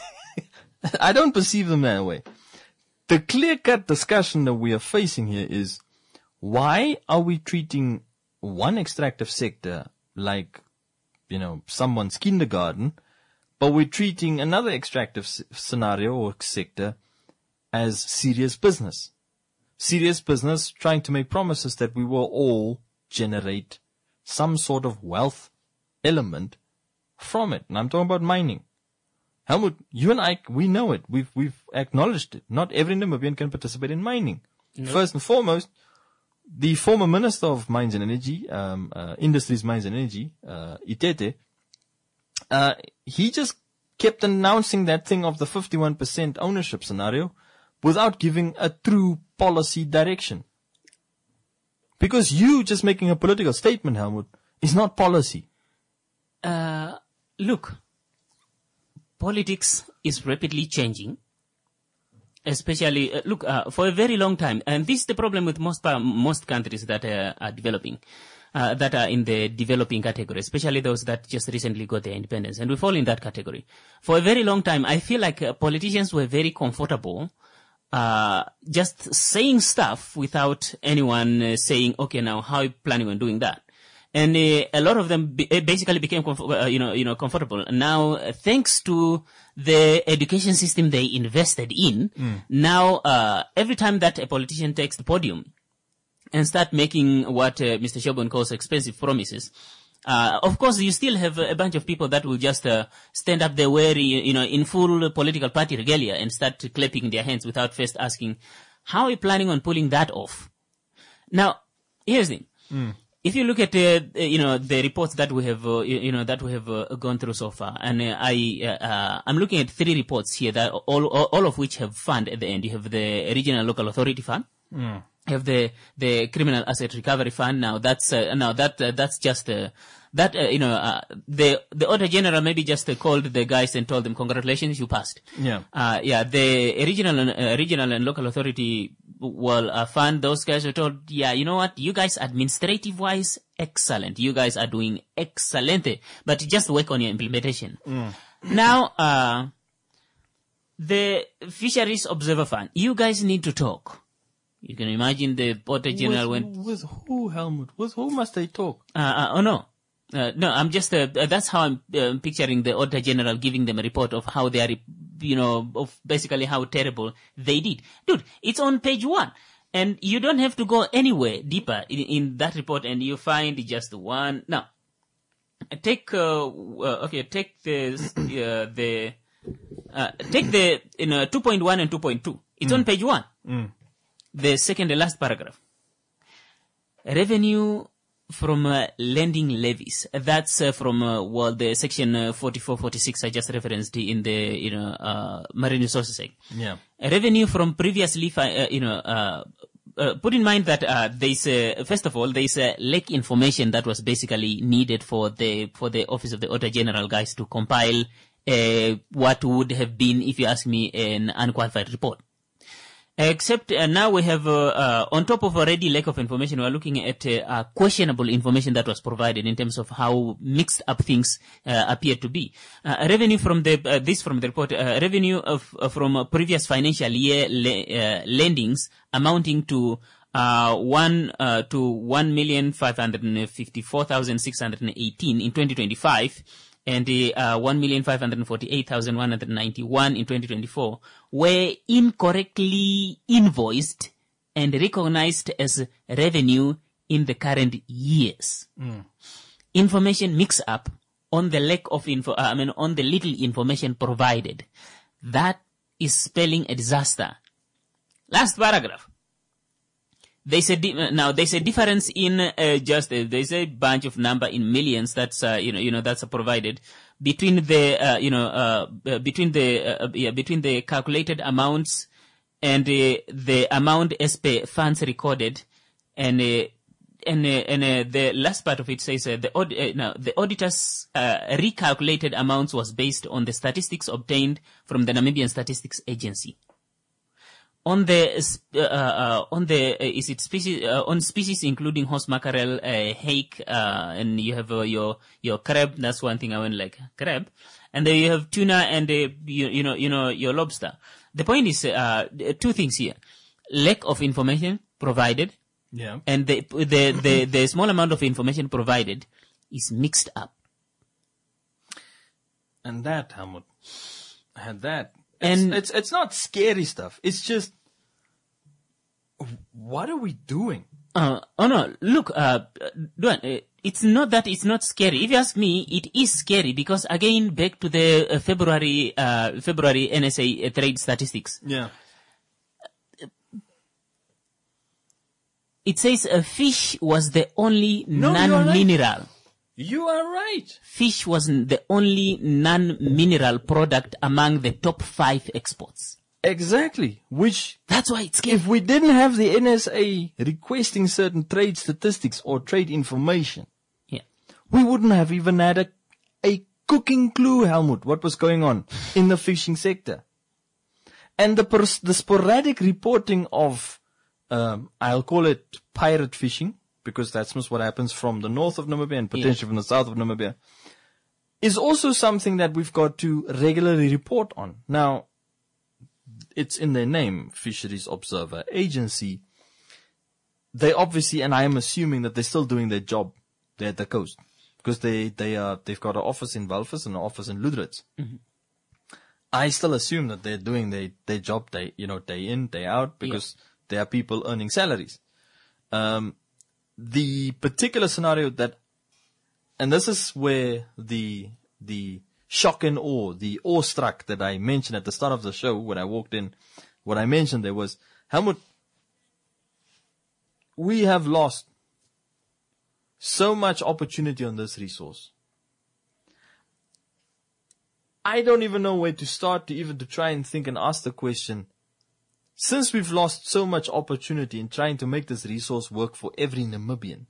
I don't perceive them that way. The clear-cut discussion that we are facing here is, why are we treating one extractive sector like, you know, someone's kindergarten, but we're treating another extractive s- scenario or sector as serious business? Serious business trying to make promises that we will all generate some sort of wealth element from it. And I'm talking about mining. Helmut, you and I, we know it. We've, we've acknowledged it. Not every Namibian can participate in mining. No. First and foremost, the former Minister of Mines and Energy, um, uh, Industries, Mines and Energy, uh, Itete, uh, he just kept announcing that thing of the fifty-one percent ownership scenario without giving a true policy direction. Because you just making a political statement, Helmut, is not policy. Uh, look, politics is rapidly changing. Especially, uh, look, uh, for a very long time, and this is the problem with most uh, most countries that uh, are developing, uh, that are in the developing category, especially those that just recently got their independence, and we fall in that category. For a very long time, I feel like uh, politicians were very comfortable uh just saying stuff without anyone uh, saying, okay, now how are you planning on doing that? And uh, a lot of them be, uh, basically became, comf- uh, you know, you know, comfortable. Now, uh, thanks to the education system they invested in, mm. now uh every time that a politician takes the podium and start making what uh, Mister Shobon calls expensive promises, Uh, of course, you still have a bunch of people that will just uh, stand up there wearing, you know, in full political party regalia and start clapping their hands without first asking, how are you planning on pulling that off? Now, here's the thing. Mm. If you look at, uh, you know, the reports that we have, uh, you know, that we have uh, gone through so far, and uh, I, uh, uh, I'm looking at three reports here that all, all, all of which have fund at the end. You have the Regional Local Authority Fund. Mm. Have the the Criminal Asset Recovery Fund. Now that's uh, now that uh, that's just uh, that uh, you know uh, the the Auditor General maybe just uh, called the guys and told them, congratulations, you passed. Yeah. Uh, yeah. The regional and uh, regional and local authority well uh, fund. Those guys were told, yeah, you know what, you guys administrative wise excellent. You guys are doing excellent, but just work on your implementation. Mm. Now uh the Fisheries Observer Fund. You guys need to talk. You can imagine the Auditor General with, went... With who, Helmut? With who must they talk? Uh, uh, oh, no. Uh, no, I'm just... Uh, that's how I'm uh, picturing the Auditor General giving them a report of how they are, you know, of basically how terrible they did. Dude, it's on page one. And you don't have to go anywhere deeper in, in that report and you find just one... Now, take... Uh, uh, okay, take the... Uh, the uh, take the, you know, two point one and two point two. It's mm. on page one. Mm. the second to last paragraph. Revenue from uh, lending levies. That's uh, from uh, well, the section uh, forty-four forty-six I just referenced in the you know uh, Marine Resources Act. Yeah. Revenue from previously fi- uh, you know uh, uh, put in mind that uh, there's uh, first of all there's uh, lack information that was basically needed for the for the Office of the Auditor General guys to compile uh, what would have been, if you ask me, an unqualified report. Except uh, now we have, uh, uh, on top of already lack of information, we are looking at uh, uh, questionable information that was provided in terms of how mixed up things uh, appear to be. Uh, revenue from the, uh, this from the report, uh, revenue of, uh, from a previous financial year le- uh, lendings amounting to uh, one, uh, to one million five hundred fifty-four thousand six hundred eighteen in twenty twenty-five. And uh, one million five hundred forty-eight thousand one hundred ninety-one in twenty twenty-four were incorrectly invoiced and recognized as revenue in the current years. Mm. Information mix-up on the lack of info, uh, I mean, on the little information provided. That is spelling a disaster. Last paragraph. There's a di- now there's a difference in uh, just uh, there's a bunch of number in millions that's uh, you know you know that's uh, provided between the uh, you know uh, uh, between the uh, yeah, between the calculated amounts and uh, the amount as per funds recorded, and uh, and uh, and uh, the last part of it says uh, the aud- uh, now the auditors uh, recalculated amounts was based on the statistics obtained from the Namibian Statistics Agency. On the uh, uh, on the uh, is it species uh, on species including horse mackerel, uh, hake, uh, and you have uh, your your crab. That's one thing I went like crab, and then you have tuna and uh, you, you know you know your lobster. The point is uh, two things here: lack of information provided, Yeah. and the the the, the small amount of information provided is mixed up. And that, Helmut, had that. And- It's, it's it's not scary stuff. It's just, what are we doing? Uh, oh no, look, uh, Duan, uh, it's not that it's not scary. If you ask me, it is scary because again, back to the uh, February, uh, February N S A uh, trade statistics. Yeah. It says uh, fish was the only No, you are non-mineral. You are right. Fish was the only non-mineral product among the top five exports. Exactly. Which, That's why it's scary. if we didn't have the N S A requesting certain trade statistics or trade information, Yeah. we wouldn't have even had a, a cooking clue, Helmut, what was going on in the fishing sector. And the, pers- the sporadic reporting of, um, I'll call it pirate fishing, because that's most what happens from the north of Namibia and potentially from the south of Namibia, is also something that we've got to regularly report on. Now, it's in their name, Fisheries Observer Agency. They obviously, and I am assuming that they're still doing their job there at the coast, because they, they are, they've got an office in Walvis and an office in Ludritz. Mm-hmm. I still assume that they're doing their, their job day, you know, day in, day out, because yeah. there are people earning salaries. Um, the particular scenario that, and this is where the, the shock and awe, the awestruck that I mentioned at the start of the show when I walked in, what I mentioned there was, Helmut, we have lost so much opportunity on this resource. I don't even know where to start to even to try and think and ask the question, since we've lost so much opportunity in trying to make this resource work for every Namibian,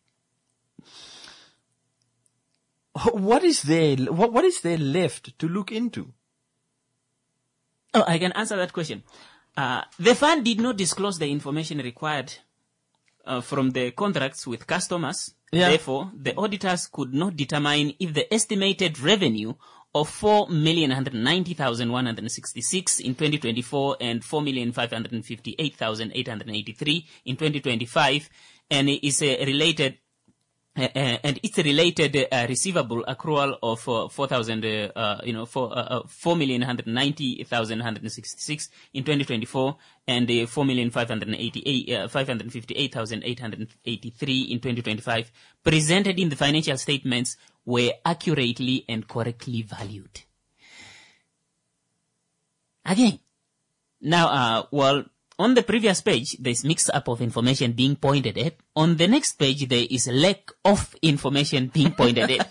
what is there, what, what is there left to look into? Oh, I can answer that question. Uh, the fund did not disclose the information required uh, from the contracts with customers. Yeah. Therefore, the auditors could not determine if the estimated revenue of four million one hundred ninety thousand one hundred sixty-six in twenty twenty-four and four million five hundred fifty-eight thousand eight hundred eighty-three in twenty twenty-five, and is a related uh, uh, and it's a related uh, receivable accrual of uh, four thousand, uh, uh, you know, four uh, uh, four million one hundred ninety thousand one hundred sixty-six in twenty twenty-four, and uh, four million five hundred eighty-eight uh, five hundred fifty-eight thousand eight hundred eighty-three in twenty twenty-five, presented in the financial statements, were accurately and correctly valued. Again, now, uh, well, on the previous page, there's mix up of information being pointed at. On the next page, there is lack of information being pointed at.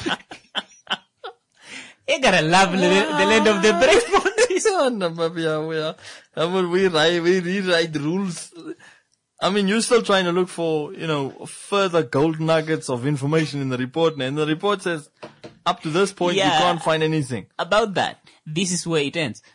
You gotta love the, the land of the brave. Namibia, we are, I mean, we write, we rewrite the rules. I mean, you're still trying to look for, you know, further gold nuggets of information in the report, and the report says, up to this point, Yeah. you can't find anything. About that, this is where it ends.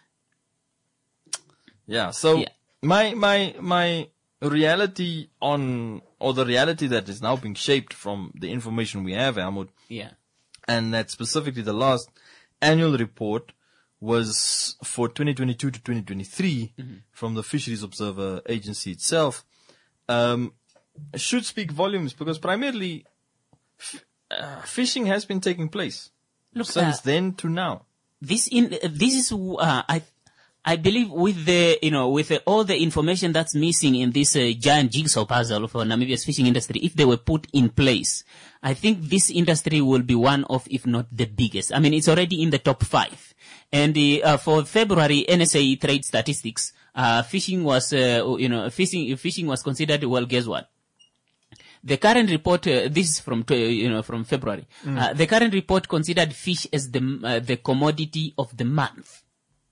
Yeah, so Yeah. my, my, my reality on, or the reality that is now being shaped from the information we have, Helmut, Yeah. and that specifically the last annual report was for twenty twenty-two to twenty twenty-three Mm-hmm. from the Fisheries Observer Agency itself, um, should speak volumes, because primarily f- uh, fishing has been taking place Look, since uh, then to now. This in uh, this is uh, I I believe with the you know with uh, all the information that's missing in this uh, giant jigsaw puzzle for Namibia's fishing industry, if they were put in place, I think this industry will be one of, if not the biggest. I mean, it's already in the top five. And uh, uh, for February N S A trade statistics, uh, fishing was uh, you know fishing fishing was considered, well, guess what? The current report, uh, this is from, uh, you know, from February. Mm. Uh, the current report considered fish as the, uh, the commodity of the month.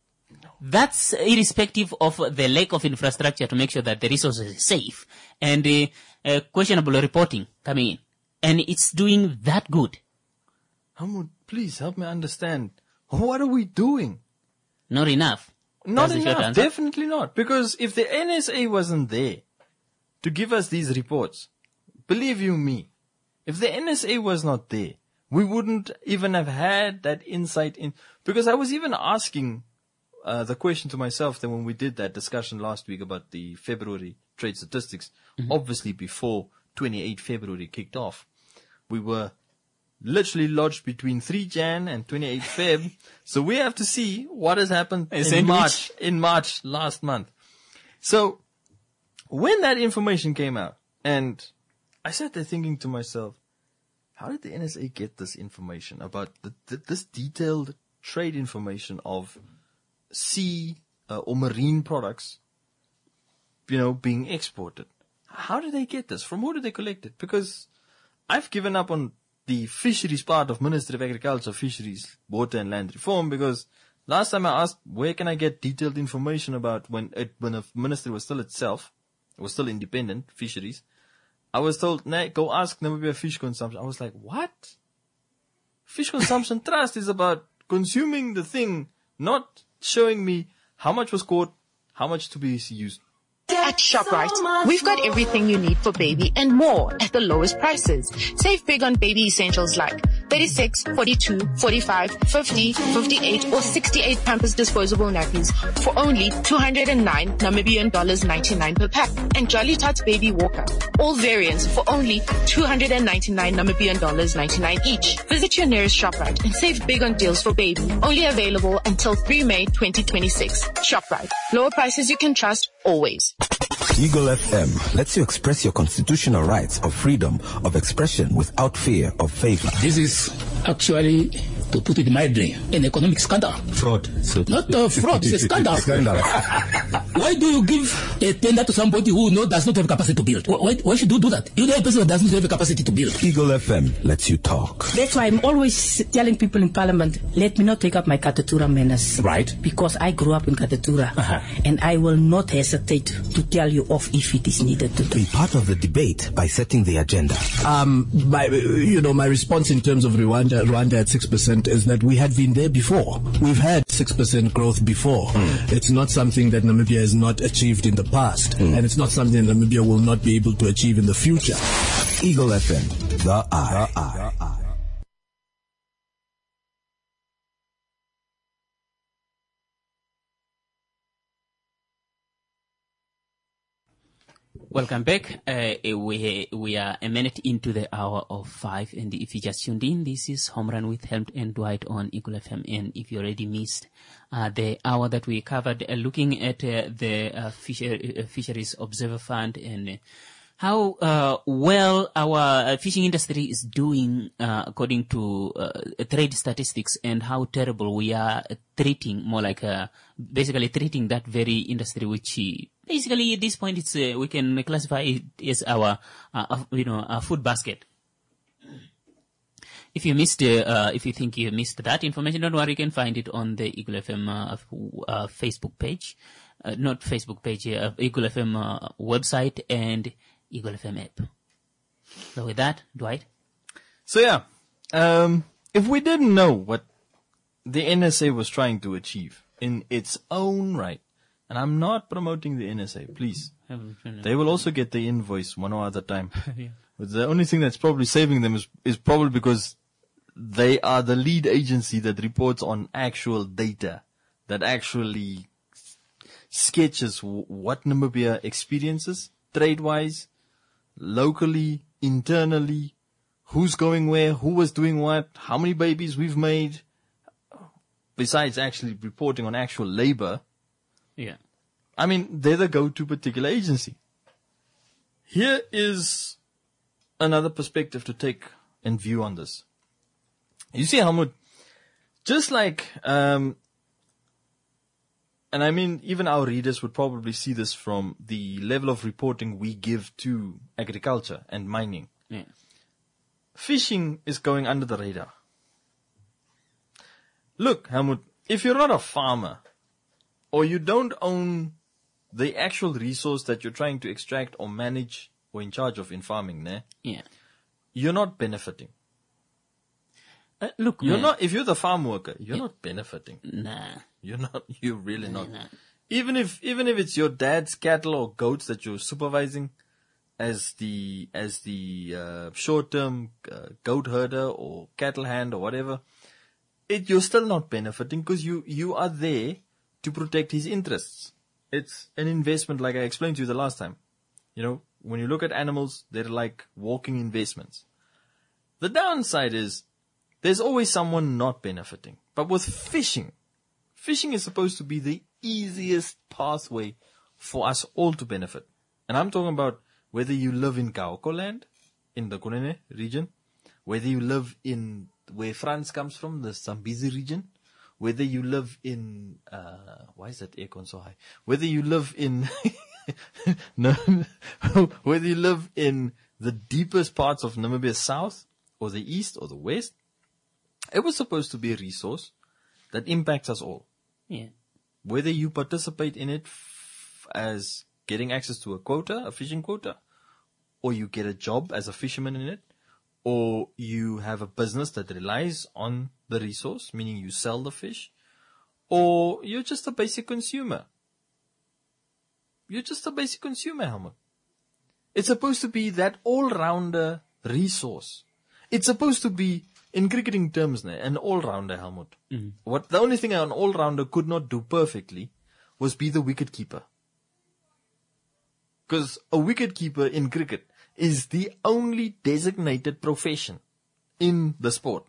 That's irrespective of the lack of infrastructure to make sure that the resources are safe, and uh, uh, questionable reporting coming in. And it's doing that good. Helmut, please help me understand. What are we doing? Not enough. Not That's the short enough. answer. Definitely not. Because if the N S A wasn't there to give us these reports, believe you me, if the N S A was not there, we wouldn't even have had that insight in, because I was even asking uh, the question to myself that when we did that discussion last week about the February trade statistics, mm-hmm. obviously before twenty-eighth February kicked off, we were literally lodged between three Jan and twenty-eighth Feb. So we have to see what has happened A in sandwich. March, in March last month. So when that information came out, and I sat there thinking to myself, how did the N S A get this information about the, the, this detailed trade information of sea uh, or marine products, you know, being exported? How did they get this? From who did they collect it? Because I've given up on the fisheries part of Ministry of Agriculture, Fisheries, Water and Land Reform, because last time I asked, where can I get detailed information about when it, when a ministry was still itself, it was still independent, fisheries, I was told, nah, go ask Namibia Fish Consumption. I was like, what? Fish Consumption Trust is about consuming the thing, not showing me how much was caught, how much to be used. At ShopRite, we've got everything you need for baby and more at the lowest prices. Save big on baby essentials like thirty-six, forty-two, forty-five, fifty, fifty-eight or sixty-eight Pampers disposable nappies for only two hundred nine Namibian dollars ninety-nine per pack, and Jolly Tots Baby Walker, all variants for only two hundred ninety-nine Namibian dollars ninety-nine each. Visit your nearest ShopRite and save big on deals for baby. Only available until the third of May twenty twenty-six. ShopRite. Lower prices you can trust always. Eagle F M lets you express your constitutional rights of freedom of expression without fear of favor. This is actually, to put it mildly, an economic scandal. Fraud. So Not uh, fraud, it's a scandal. Scandal. Why do you give a tender to somebody who know, does not have capacity to build? Why, why should you do that? You know a person that doesn't have a capacity to build. Eagle F M lets you talk. That's why I'm always telling people in Parliament, let me not take up my Katatura manners. Right. Because I grew up in Katatura. Uh-huh. And I will not hesitate to tell you off if it is needed to do. Be part of the debate by setting the agenda. Um, my, you know, my response in terms of Rwanda, Rwanda at six percent is that we had been there before. We've had six percent growth before. Mm. It's not something that Namibia has not achieved in the past. Mm. And it's not something that Namibia will not be able to achieve in the future. Eagle F M, the eye. The eye. The eye. Welcome back. Uh, we we are a minute into the hour of five, and if you just tuned in, this is Home Run with Helmut and Dwight on Eagle F M. And if you already missed uh, the hour that we covered, uh, looking at uh, the uh, fisher, uh, Fisheries Observer Fund and uh, how uh, well our uh, fishing industry is doing uh, according to uh, trade statistics, and how terrible we are treating, more like uh, basically treating that very industry, which uh, basically at this point it's uh, we can classify it as our uh, you know our food basket. If you missed, uh, uh, if you think you missed that information, don't worry, you can find it on the Eagle F M uh, uh, Facebook page, uh, not Facebook page, uh, Eagle F M uh, website and Eagle F M app. So with that, Dwight? So yeah, um, if we didn't know what the N S A was trying to achieve in its own right, and I'm not promoting the N S A, please, they will also get the invoice one or other time. Yeah. But the only thing that's probably saving them is, is probably because they are the lead agency that reports on actual data, that actually sketches w- what Namibia experiences, trade-wise, locally, internally, who's going where, who was doing what, how many babies we've made, besides actually reporting on actual labor. Yeah. I mean, they're the go-to particular agency. Here is another perspective to take and view on this. You see, Helmut, just like, um, and I mean, even our readers would probably see this from the level of reporting we give to agriculture and mining. Yeah. Fishing is going under the radar. Look, Helmut, if you're not a farmer, or you don't own the actual resource that you're trying to extract or manage or in charge of in farming, né? Yeah. You're not benefiting. Uh, look, You're man. not, if you're the farm worker, you're Yeah. not benefiting. Nah. You're not, you're really not. Nah. Even if, even if it's your dad's cattle or goats that you're supervising as the, as the, uh, short-term uh, goat herder or cattle hand or whatever, it, you're still not benefiting because you, you are there to protect his interests. It's an investment like I explained to you the last time. You know, when you look at animals, they're like walking investments. The downside is there's always someone not benefiting. But with fishing, fishing is supposed to be the easiest pathway for us all to benefit. And I'm talking about whether you live in Kaoko land, in the Kunene region, whether you live in where Franz comes from, the Zambezi region, whether you live in, uh, why is that aircon so high? Whether you live in, no, whether you live in the deepest parts of Namibia south or the east or the west, it was supposed to be a resource that impacts us all. Yeah. Whether you participate in it f- as getting access to a quota, a fishing quota, or you get a job as a fisherman in it, or you have a business that relies on the resource, meaning you sell the fish, or you're just a basic consumer. You're just a basic consumer, Helmut. It's supposed to be that all-rounder resource. It's supposed to be, in cricketing terms, an all-rounder, Helmut. Mm-hmm. What the only thing an all-rounder could not do perfectly was be the wicket-keeper. Because a wicket-keeper in cricket is the only designated profession in the sport.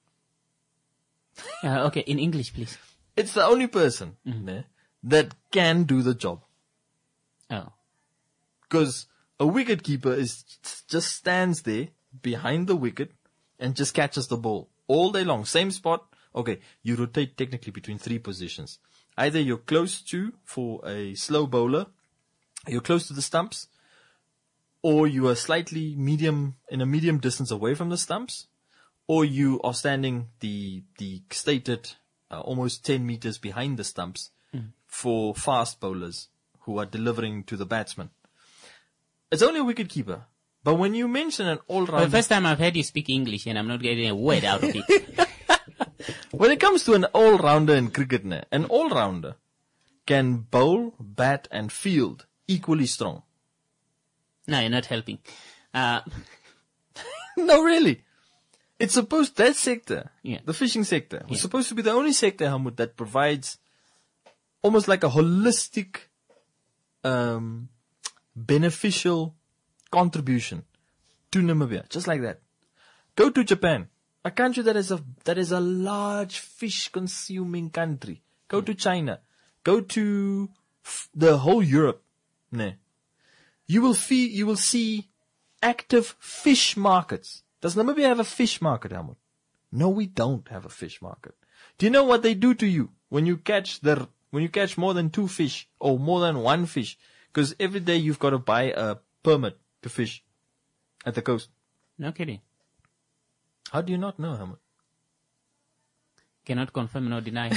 Uh, okay, in English, please. It's the only person mm-hmm. né, that can do the job. Oh. Because a wicket-keeper is just stands there behind the wicket and just catches the ball all day long. Same spot. Okay, you rotate technically between three positions. Either you're close to, for a slow bowler, you're close to the stumps, or you are slightly medium, in a medium distance away from the stumps, or you are standing the, the stated, uh, almost ten meters behind the stumps mm. for fast bowlers who are delivering to the batsman. It's only a wicket keeper. But when you mention an all-rounder... For the first time I've heard you speak English and I'm not getting a word out of it. When it comes to an all-rounder in cricket, an all-rounder can bowl, bat and field equally strong. No, you're not helping. Uh, no, really. It's supposed, that sector, yeah. the fishing sector, was yeah. supposed to be the only sector, Helmut, that provides almost like a holistic, um, beneficial contribution to Namibia. Just like that. Go to Japan, a country that is a, that is a large fish consuming country. Go to China. Go to f- the whole Europe. Nah. you will fee, you will see active fish markets. Does Namibia have a fish market, Helmut? No, we don't have a fish market. Do you know what they do to you when you catch the, when you catch more than two fish or more than one fish? Because every day you've got to buy a permit to fish at the coast. No kidding. How do you not know, Helmut? Cannot confirm nor deny.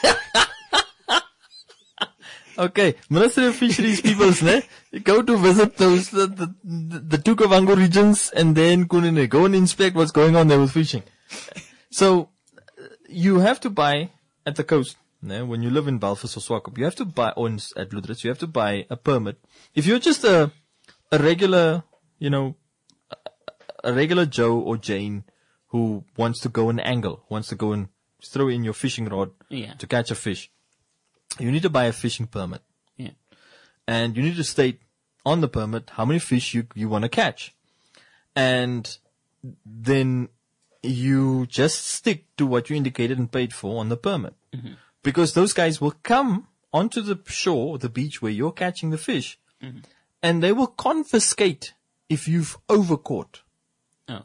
Okay, Ministry of Fisheries peoples, ne? You go to visit those, the, the, the Tukavango regions and then Kunene, go and inspect what's going on there with fishing. So, you have to buy at the coast, ne? When you live in Belfast or Swakop, you have to buy, or in, at Lutritz, you have to buy a permit. If you're just a, a regular, you know, a, a regular Joe or Jane who wants to go and angle, wants to go and throw in your fishing rod Yeah. to catch a fish, you need to buy a fishing permit. Yeah. And you need to state on the permit how many fish you, you want to catch. And then you just stick to what you indicated and paid for on the permit. Mm-hmm. Because those guys will come onto the shore, the beach where you're catching the fish, Mm-hmm. and they will confiscate if you've overcaught. Oh.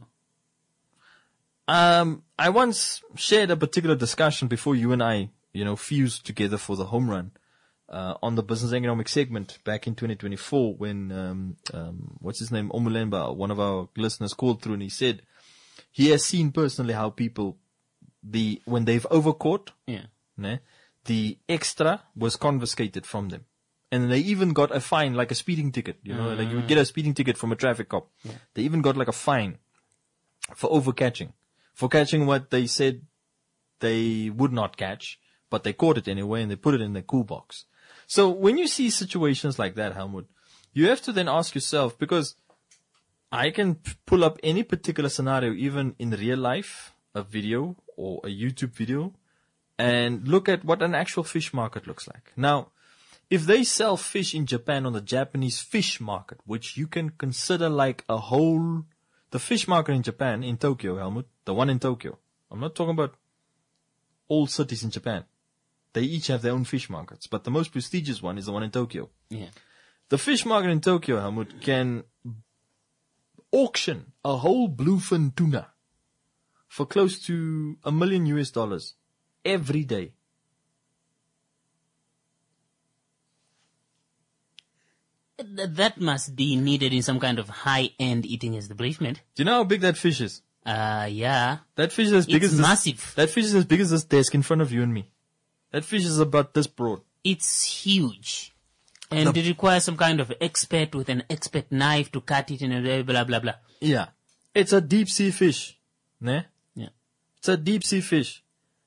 Um, I once shared a particular discussion before you and I, you know, fused together for the home run, uh, on the business economic segment back in twenty twenty-four when, um, um, what's his name? Omulemba, one of our listeners called through and he said he has seen personally how people, the, when they've overcaught, Yeah. ne, the extra was confiscated from them. And they even got a fine, like a speeding ticket, you know, like you would get a speeding ticket from a traffic cop. Yeah. They even got like a fine for overcatching, for catching what they said they would not catch, but they caught it anyway and they put it in their cool box. So when you see situations like that, Helmut, you have to then ask yourself, because I can p- pull up any particular scenario, even in real life, a video or a YouTube video, and look at what an actual fish market looks like. Now, if they sell fish in Japan on the Japanese fish market, which you can consider like a whole, the fish market in Japan, in Tokyo, Helmut, the one in Tokyo. I'm not talking about all cities in Japan. They each have their own fish markets, but the most prestigious one is the one in Tokyo. Yeah. The fish market in Tokyo, Helmut, can auction a whole bluefin tuna for close to a million U S dollars every day. Th- That must be needed in some kind of high-end eating establishment. Do you know how big that fish is? Uh, yeah. That fish is as big It's as this, massive. That fish is as big as this desk in front of you and me. That fish is about this broad. It's huge. And The- it requires some kind of expert with an expert knife to cut it and blah, blah, blah, blah. Yeah. It's a deep sea fish. Ne? Yeah. It's a deep sea fish.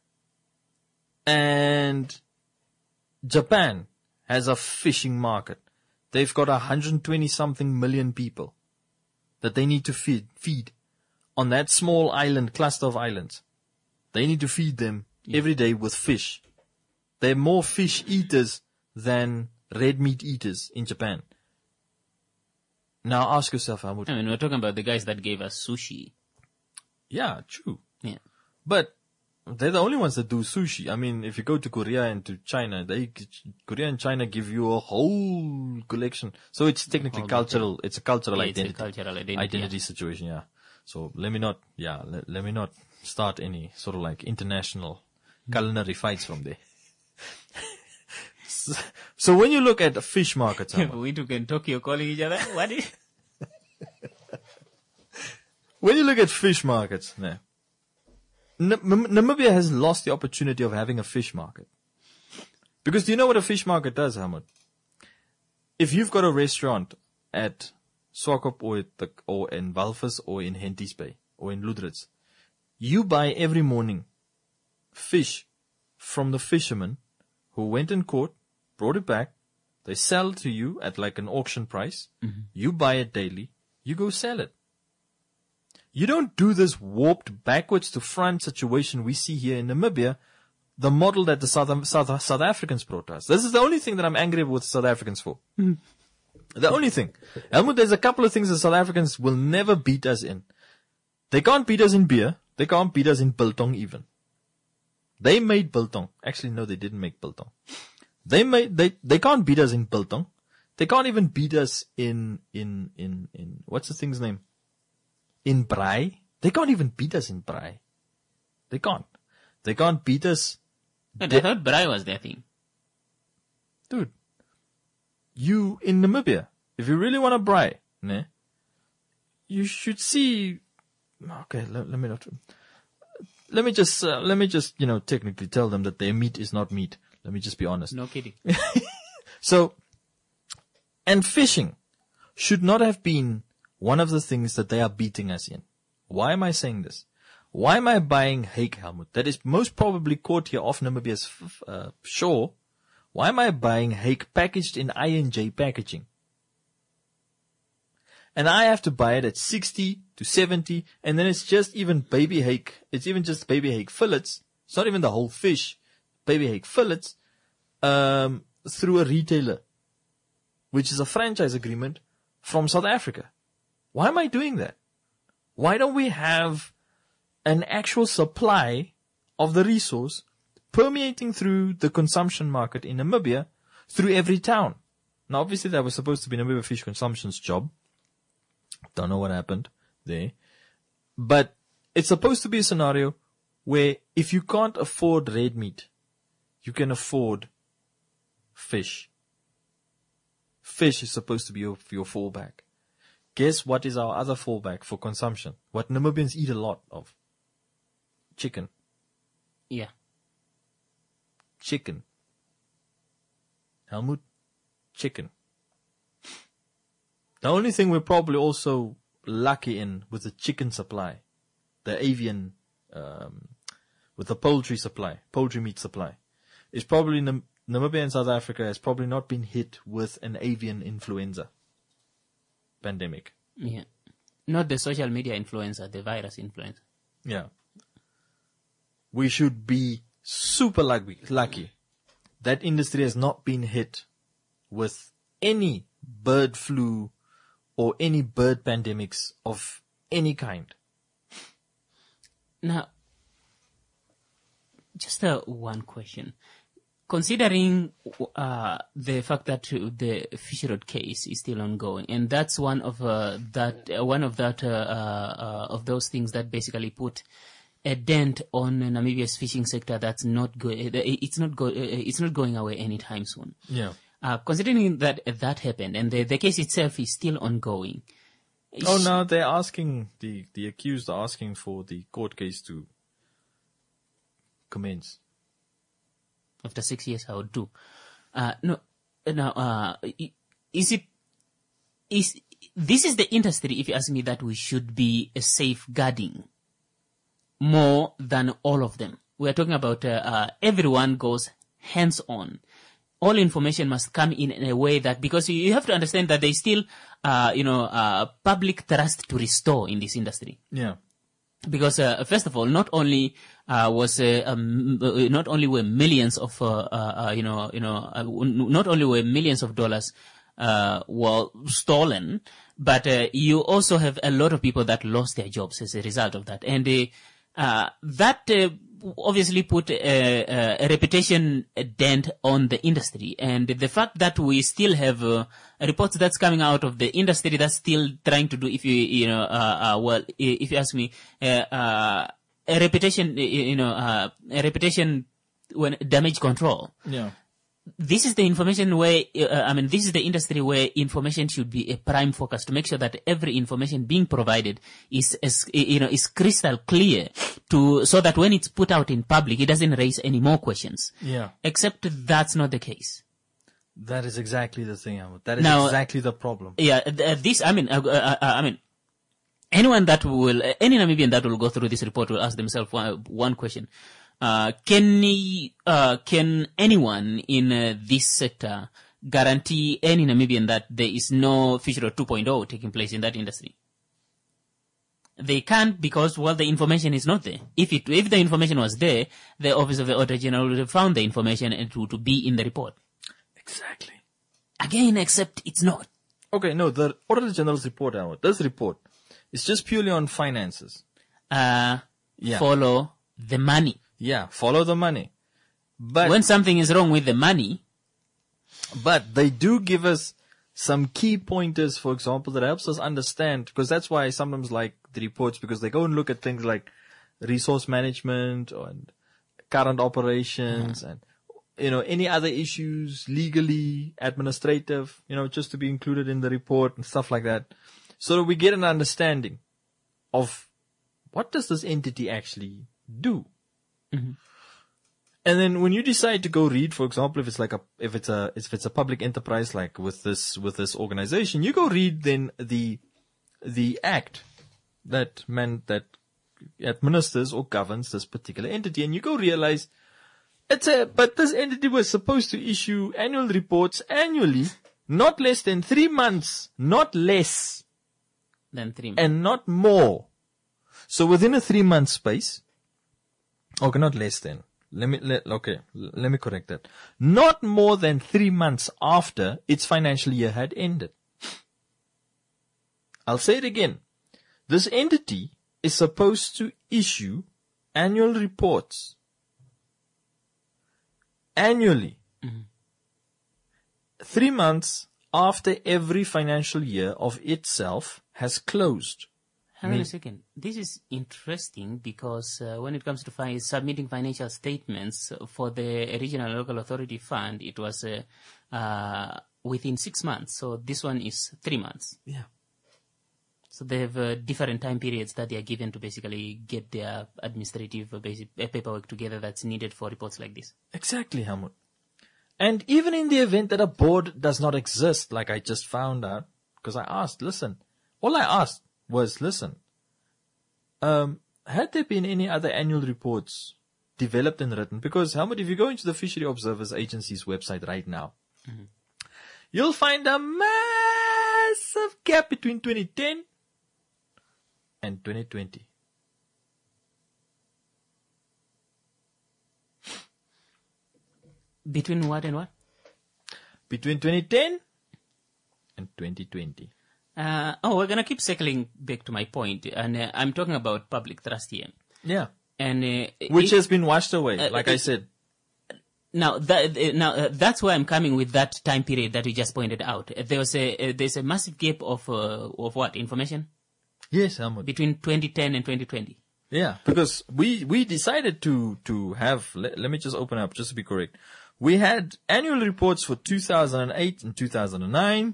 And Japan has a fishing market. They've got one hundred twenty something million people that they need to feed, feed on that small island, cluster of islands. They need to feed them every day with fish. They're more fish eaters than red meat eaters in Japan. Now ask yourself, Helmut. I mean, we're talking about the guys that gave us sushi. Yeah, true. Yeah. But they're the only ones that do sushi. I mean, if you go to Korea and to China, they, Korea and China give you a whole collection. So it's technically Whole cultural. It's a cultural Yeah, it's a identity. cultural identity, Identity yeah. situation, yeah. So let me not, yeah, let, let me not start any sort of like international culinary fights from there. so, so when you look at the fish markets, Helmut, we two can talk, you're calling each other. What is? when you look at fish markets, nah, Nam- Namibia has lost the opportunity of having a fish market. Because do you know what a fish market does, Helmut? If you've got a restaurant at Swakop or, at the, or in Walvis or in Henties Bay or in Lutritz, you buy every morning fish from the fishermen who went and caught, brought it back, they sell it to you at like an auction price, you buy it daily, you go sell it. You don't do this warped backwards to front situation we see here in Namibia, the model that the South, South, South Africans brought us. This is the only thing that I'm angry with South Africans for. The only thing. Helmut, there's a couple of things that South Africans will never beat us in. They can't beat us in beer. They can't beat us in biltong even. They made biltong. Actually, no, they didn't make biltong. They made, they, they can't beat us in biltong. They can't even beat us in, in, in, in, what's the thing's name? In braai. They can't even beat us in braai. They can't. They can't beat us. And I thought braai was their thing. Dude, you in Namibia, if you really want to braai, ne, you should see, okay, let, let me not, let me just, uh, let me just, you know, technically tell them that their meat is not meat. Let me just be honest. No kidding. So, and fishing should not have been one of the things that they are beating us in. Why am I saying this? Why am I buying hake, Helmut? That is most probably caught here off Namibia's uh, shore. Why am I buying hake packaged in I N J packaging? And I have to buy it at sixty to seventy, and then it's just even baby hake. It's even just baby hake fillets. It's not even the whole fish. Baby hake fillets, um, through a retailer, which is a franchise agreement from South Africa. Why am I doing that? Why don't we have an actual supply of the resource permeating through the consumption market in Namibia through every town? Now, obviously, that was supposed to be Namibia Fish Consumption's job. Don't know what happened there. But it's supposed to be a scenario where if you can't afford red meat, you can afford fish. Fish is supposed to be your, your fallback. Guess what is our other fallback for consumption? What Namibians eat a lot of? Chicken. Yeah. Chicken. Helmut? Chicken. The only thing we're probably also lucky in with the chicken supply, the avian, um, with the poultry supply, poultry meat supply, is probably Nam- Namibia and South Africa has probably not been hit with an avian influenza pandemic. Yeah. Not the social media influencer, the virus influencer. Yeah. We should be super lucky, lucky. That industry has not been hit with any bird flu or any bird pandemics of any kind. Now, just uh, one question. Considering uh, the fact that the Fish Road case is still ongoing, and that's one of uh, that uh, one of that uh, uh, of those things that basically put a dent on Namibia's fishing sector. That's not go- It's not go- It's not going away anytime soon. Yeah. Uh, considering that uh, that happened, and the, the case itself is still ongoing. Oh no, they're asking the the accused are asking for the court case to commence. After six years, I would do. Uh, no, now, uh, is it, is, this is the industry, if you ask me, that we should be safeguarding more than all of them. We are talking about, uh, uh, everyone goes hands on. All information must come in in a way that, because you, you have to understand that there is still, uh, you know, uh, public trust to restore in this industry. Yeah. Because uh, first of all, not only uh, was uh, um, not only were millions of uh, uh, you know you know uh, not only were millions of dollars uh, were stolen, but uh, you also have a lot of people that lost their jobs as a result of that, and uh, uh, that uh, obviously put a, a reputation dent on the industry. And the fact that we still have uh, reports that's coming out of the industry that's still trying to do, if you, you know, uh, uh, well, if you ask me, uh, uh, a reputation, you know, uh, a reputation when damage control. Yeah. This is the information where, uh, I mean, this is the industry where information should be a prime focus to make sure that every information being provided is, is, you know, is crystal clear to, so that when it's put out in public, it doesn't raise any more questions. Yeah. Except that's not the case. That is exactly the thing, Ahmed. That is Now, exactly the problem. Yeah, th- this, I mean, uh, uh, uh, I mean, anyone that will, uh, any Namibian that will go through this report will ask themselves one, one question. Uh, can he, uh, can anyone in uh, this sector guarantee any Namibian that there is no Fish Road two point oh taking place in that industry? They can't, because, well, the information is not there. If it, if the information was there, the Office of the Auditor General would have found the information and to, to be in the report. Exactly. Again, except it's not. Okay, no, the Auditor General's report, Ahmed, this report is just purely on finances. Uh, Yeah. follow the money. Yeah, follow the money. But When something is wrong with the money, but they do give us some key pointers, for example, that helps us understand, because that's why I sometimes like the reports, because they go and look at things like resource management and current operations and, you know, any other issues, legally, administrative, you know, just to be included in the report and stuff like that. So that we get an understanding of what does this entity actually do. Mm-hmm. And then when you decide to go read, for example, if it's like a, if it's a, if it's a public enterprise, like with this, with this organization, you go read then the, the act that meant that administers or governs this particular entity, and you go realize it's a, but this entity was supposed to issue annual reports annually, not less than three months, not less than three months, and not more. So within a three month space, okay, not less than, let me, let, okay, let me correct that. Not more than three months after its financial year had ended. I'll say it again. This entity is supposed to issue annual reports annually, mm-hmm. three months after every financial year of itself has closed. Hang on a second. This is interesting because uh, when it comes to fi- submitting financial statements for the regional local authority fund, it was uh, uh, within six months. So this one is three months. Yeah. So they have uh, different time periods that they are given to basically get their administrative uh, basic uh, paperwork together that's needed for reports like this. Exactly, Helmut. And even in the event that a board does not exist, like I just found out, because I asked, listen, all I asked was, listen, um, had there been any other annual reports developed and written? Because, Helmut, if you go into the Fishery Observers Agency's website right now, mm-hmm. you'll find a massive gap between twenty ten and twenty twenty. Between what and what? Between twenty ten and twenty twenty. Uh, oh, we're going to keep circling back to my point, and uh, I'm talking about public trust here. Yeah. And uh, Which it, has been washed away, uh, like it, I said. Now, that, uh, now uh, that's where I'm coming with that time period that you just pointed out. Uh, there was a uh, there's a massive gap of uh, of what information Yes, Helmut. between twenty ten and twenty twenty. Yeah, because we, we decided to, to have, let, let me just open up just to be correct. We had annual reports for two thousand eight and two thousand nine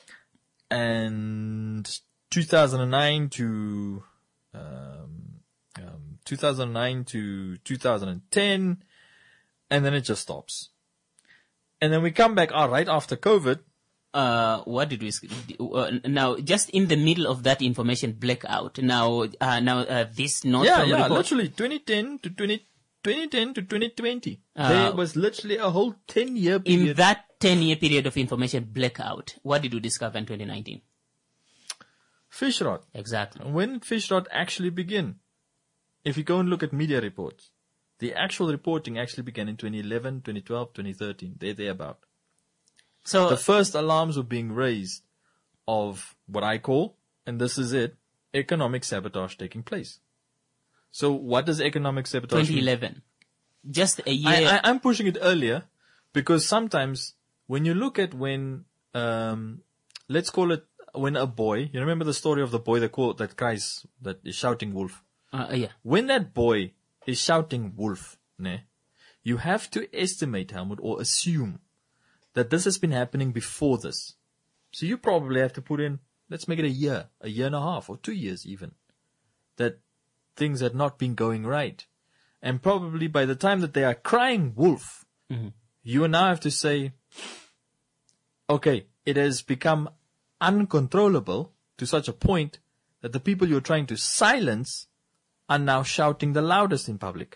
and two thousand nine to, um, um, two thousand nine to two thousand ten, and then it just stops. And then we come back, all right, after COVID. Uh, what did we, uh, now, just in the middle of that information blackout, now, uh, now, uh, this not Yeah, from yeah, report. literally twenty ten to twenty, twenty ten to twenty twenty. Uh, there was literally a whole ten year period. In that ten year period of information blackout, what did we discover in twenty nineteen? Fish rot. Exactly. When did fish rot actually begin? If you go and look at media reports, the actual reporting actually began in twenty eleven, twenty twelve, twenty thirteen. They're thereabout. So, The first alarms were being raised of what I call, and this is it, economic sabotage taking place. So what does economic sabotage twenty eleven. mean? Just a year. I, I, I'm pushing it earlier because sometimes when you look at when, um, let's call it when a boy, you remember the story of the boy that call, that cries, that is shouting wolf. Uh, uh, yeah. When that boy is shouting wolf, ne, you have to estimate, Helmut, or assume that this has been happening before this. So you probably have to put in, let's make it a year, a year and a half, or two years even, that things had not been going right. And probably by the time that they are crying wolf, mm-hmm. you now have to say, okay, it has become uncontrollable to such a point that the people you're trying to silence are now shouting the loudest in public.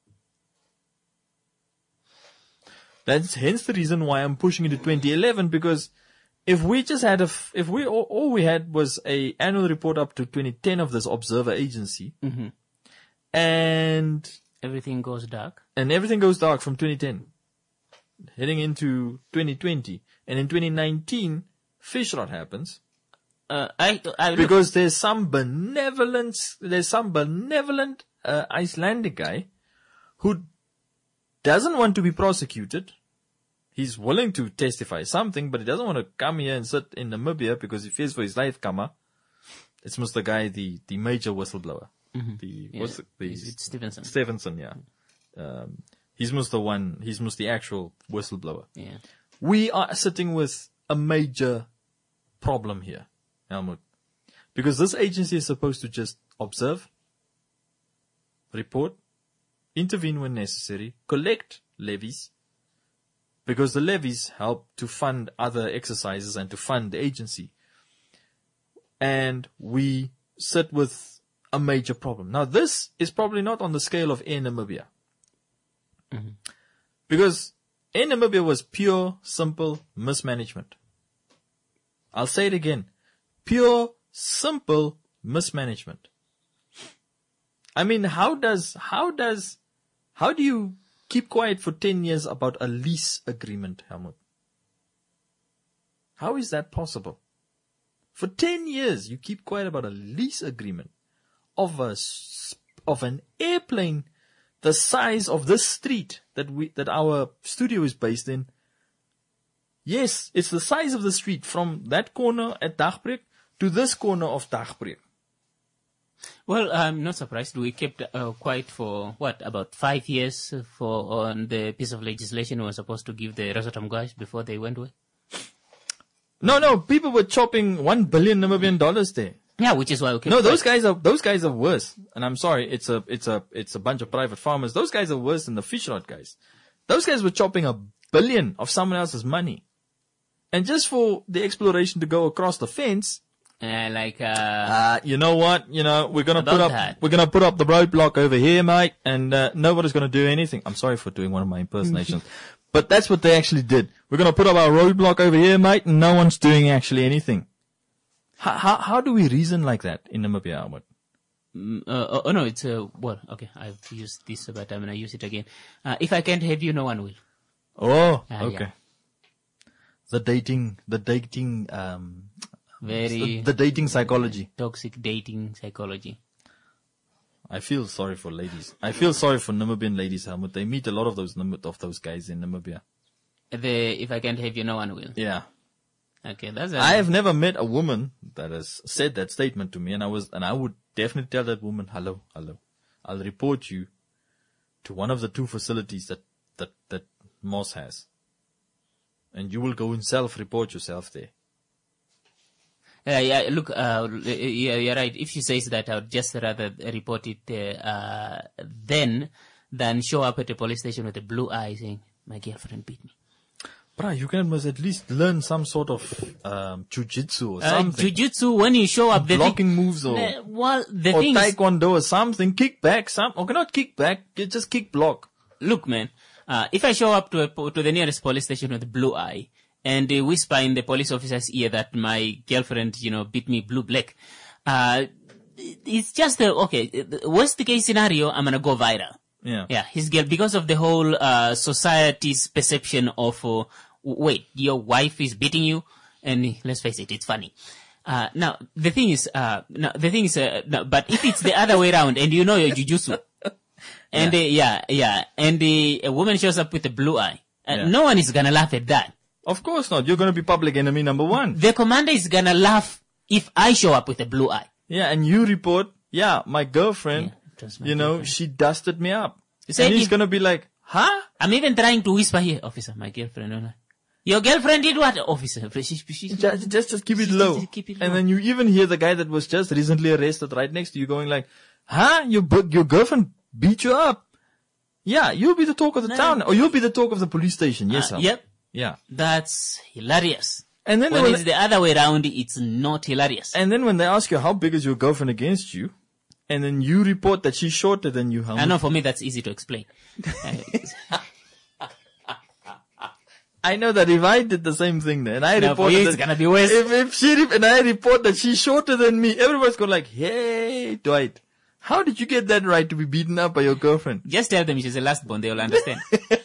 That's hence the reason why I'm pushing into twenty eleven, because if we just had a, f- if we, all, all we had was a annual report up to twenty ten of this observer agency, Mm-hmm. and, Everything goes dark. and everything goes dark from twenty ten, heading into twenty twenty, and in twenty nineteen, fish rot happens, Uh, I, I look, because there's some benevolent, there's some benevolent, uh, Icelandic guy who doesn't want to be prosecuted. He's willing to testify something, but he doesn't want to come here and sit in Namibia because he fears for his life, Kama. It's Mister Guy, the, the major whistleblower. Mm-hmm. The, yeah. what's the, the Is it Stevenson? Stevenson, yeah. Um, he's most the one, he's most the actual whistleblower. Yeah. We are sitting with a major problem here, Helmut. Because this agency is supposed to just observe, report, intervene when necessary, collect levies, because the levies help to fund other exercises and to fund the agency. And we sit with a major problem. Now, this is probably not on the scale of Air Namibia. Mm-hmm. Because Air Namibia was pure, simple mismanagement. I'll say it again. Pure, simple mismanagement. I mean, how does, how does, how do you keep quiet for ten years about a lease agreement, Helmut? How is that possible? For ten years, you keep quiet about a lease agreement of a, of an airplane the size of this street that we, that our studio is based in. Yes, it's the size of the street from that corner at Dagbreek to this corner of Dagbreek. Well, I'm not surprised. We kept uh, quiet for, what, about five years for on the piece of legislation we were supposed to give the Rosatom guys before they went away. No, no, people were chopping one billion Namibian dollars there. Yeah, which is why we kept No, those quiet. guys are, those guys are worse. And I'm sorry, it's a, it's a, it's a bunch of private farmers. Those guys are worse than the fish rod guys. Those guys were chopping a billion of someone else's money. And just for the exploration to go across the fence, Uh, like, uh, uh, you know what? You know, we're gonna About put up, that. we're gonna put up the roadblock over here, mate, and, uh, nobody's gonna do anything. I'm sorry for doing one of my impersonations, but that's what they actually did. We're gonna put up our roadblock over here, mate, and no one's doing actually anything. How, how, how do we reason like that in Namibia, Ahmed? mm, uh, oh, oh no, it's, uh, well, okay, I've used this, but I'm gonna use it again. Uh, if I can't have you, no one will. Oh, Ah, okay. yeah. The dating, the dating, um, Very the, the dating psychology. toxic dating psychology. I feel sorry for ladies. I feel sorry for Namibian ladies, Helmut. They meet a lot of those Nam- of those guys in Namibia. The, if I can't have you, no one will. Yeah. Okay, that's a, I have never met a woman that has said that statement to me, and I was, and I would definitely tell that woman, hello, hello, I'll report you to one of the two facilities that, that, that Moss has. And you will go and self-report yourself there. Uh, yeah, look, uh, yeah, you're right. If she says that, I would just rather report it uh, uh, then than show up at the police station with a blue eye saying, my girlfriend beat me. Bruh, you can must at least learn some sort of um, jujitsu or Uh, something. jiu-jitsu, when you show up, the Blocking thing, moves or, Uh, well, the or thing is, taekwondo or something. Kick back, some, or not kick back, you just kick block. look, man, uh, if I show up to a, po- to the nearest police station with a blue eye and they whisper in the police officer's ear that my girlfriend, you know, beat me blue black, uh, it's just a, okay, the worst case scenario, I'm gonna go viral. Yeah. Yeah, his girl, because of the whole, uh, society's perception of, uh, wait, your wife is beating you? And let's face it, it's funny. Uh, now, the thing is, uh, no, the thing is, uh, no, but if it's the other way around and you know your jujutsu, and, yeah. Uh, yeah, yeah, and the, a woman shows up with a blue eye, uh, Yeah. no one is gonna laugh at that. Of course not. You're going to be public enemy number one. The commander is gonna laugh if I show up with a blue eye. Yeah, and you report, yeah, my girlfriend, Yeah, it was my you know, girlfriend. she dusted me up. You say And he's if- going to be like, huh? I'm even trying to whisper here, officer, my girlfriend, no, no. Your girlfriend did what, officer? She, she, Just, just, just keep it low. Just keep it low. And then you even hear the guy that was just recently arrested right next to you going like, huh? Your, bu- your girlfriend beat you up. Yeah, you'll be the talk of the No. town, or you'll be the talk of the police station. Yes, Uh, sir. yep. Yeah. That's hilarious. And then When when it's the other way around, it's not hilarious. And then when they ask you how big is your girlfriend against you, and then you report that she's shorter than you, how I know for me that's easy to explain. Uh, I know that if I did the same thing then, I No, report for you that it's gonna be worse. If, if she re- and I report that she's shorter than me, everybody's going like, "Hey, Dwight, how did you get that right to be beaten up by your girlfriend?" just tell them she's a last born, they'll understand.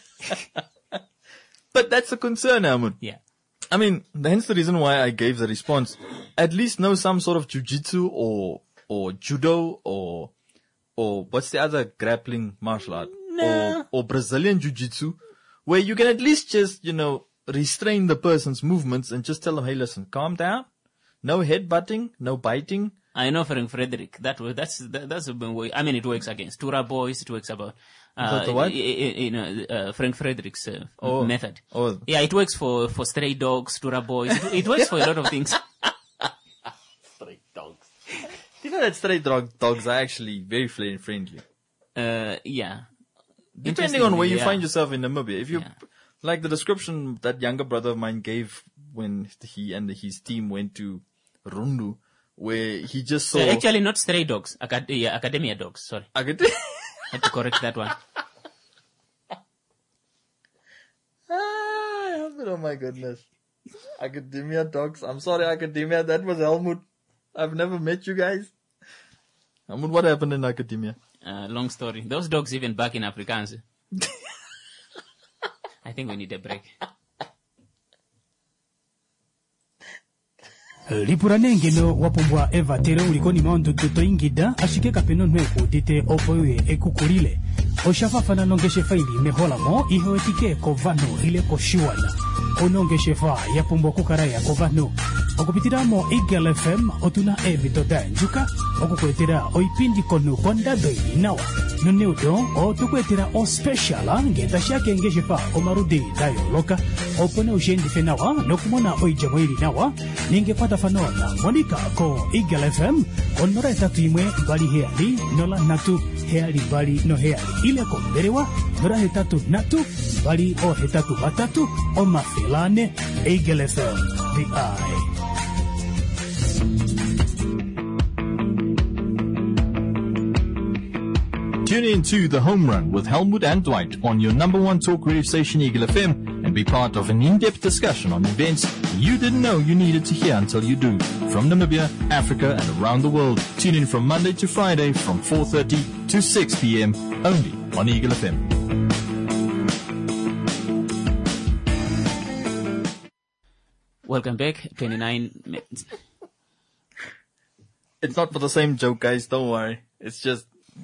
But that's a concern, Ahmed. Yeah. I mean, hence the reason why I gave the response. At least know some sort of jujitsu or or judo or or what's the other grappling martial art? No. Or, or Brazilian jiu-jitsu where you can at least just, you know, restrain the person's movements and just tell them, hey, listen, calm down. No headbutting, no biting. I know Frank Frederick. That was, that's, that, that's a way. I mean, it works against Tura boys. It works about, uh, the what? You know, uh, Frank Frederick's, uh, Oh. method. Oh. Yeah, it works for, for stray dogs, Tura boys. It, it works for a lot of things. Stray dogs. You know that stray dog, dogs are actually very fl- friendly. Uh, yeah. Depending on where you yeah. find yourself in Namibia. If you, Yeah. like the description that younger brother of mine gave when he and his team went to Rundu, where he just saw. Uh, actually, not stray dogs. Acad- yeah, academia dogs. Sorry. I could. Had to correct that one. Ah, oh my goodness. Academia dogs. I'm sorry, Academia. That was Helmut. I've never met you guys. Helmut, what happened in Academia? Uh, long story. Those dogs even back in Afrikaans. I think we need a break. lipuranengeno wapumbwa eva tere ulikoni maondo tutoingida ashike kapeno nweku dite opoye ekukulile oshafafana nongeshe faili meholamo ihoetike kovano ile koshiwana onongeshe fa yapumbwa kukaraya kovano okupitiramo Eagle F M otuna ebitoda njuka okukwetera oipindi konu kondado inawa noneudo otukwetera o special ngeta shake ngeshe fa omarudi dayo loka opone ushendi fenawa nokumona oijamo ili nawa ninge pata fanona monika ko Eagle F M onora tatu imwe bali heali nola natu heali bali no heali ile ko berewa nora hetatu natu bali o hetatu batatu o mafilane Eagle F M the eye. Tune in to The Home Run with Helmut and Dwight on your number one talk radio station Eagle F M and be part of an in-depth discussion on events you didn't know you needed to hear until you do. From Namibia, Africa and around the world. Tune in from Monday to Friday from four thirty to six p.m. only on Eagle F M. Welcome back. twenty-nine minutes. It's not for the same joke, guys. Don't worry. It's just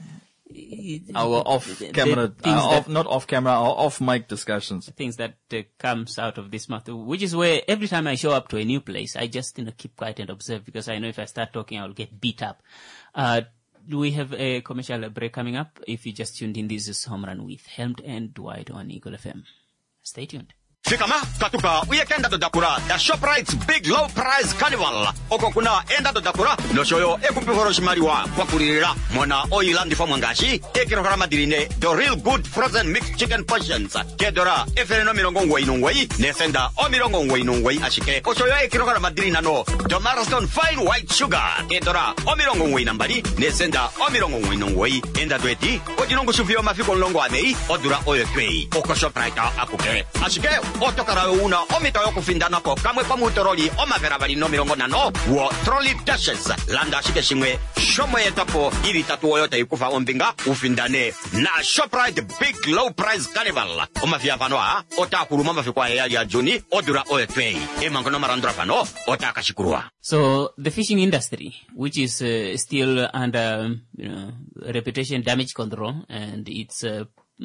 our off-camera, The things uh, that- off, not off-camera, our off-mic discussions. things that uh, comes out of this mouth, which is where every time I show up to a new place, I just, you know, keep quiet and observe because I know if I start talking, I'll get beat up. Uh, we have a commercial break coming up. If you just tuned in, this is Home Run with Helmut and Dwight on Eagle F M. Stay tuned. Fikama katuka uyekenda do dakura da Shoprite's Big Low Price Carnival oko kuna enda do dakura no shoyo ekupihoro shimariwa kwa kuririra mona oilandi fo mwangashi ekirokara madirine the real good frozen mixed chicken portions kedora efereno mirongo ngwe inongwe nesenda o mirongo ngwe inongwe ashike oshoyo ekirokara madirina no the Marathon Fine White Sugar kedora o mirongo ngwe nambari nesenda o mirongo ngwe inongwe enda doeti ojinongo shufio mafiko longo anei odura oyetwei oko Shoprite akuke ashike otokara una omita yokufindana ko kamwe pamutoroli omavera bali no mirongo nano wo trolley dashes landa shike shimwe shomo yetapo iri tatu yote ikufa ombinga ufindane na Shoprite Big Low Price Carnival omafia pano a otakuruma mafikwa ya ya juni odura oyetwei emangono marandra pano otakashikurwa. So the fishing industry, which is uh, still under, you know, reputation damage control, and it's uh,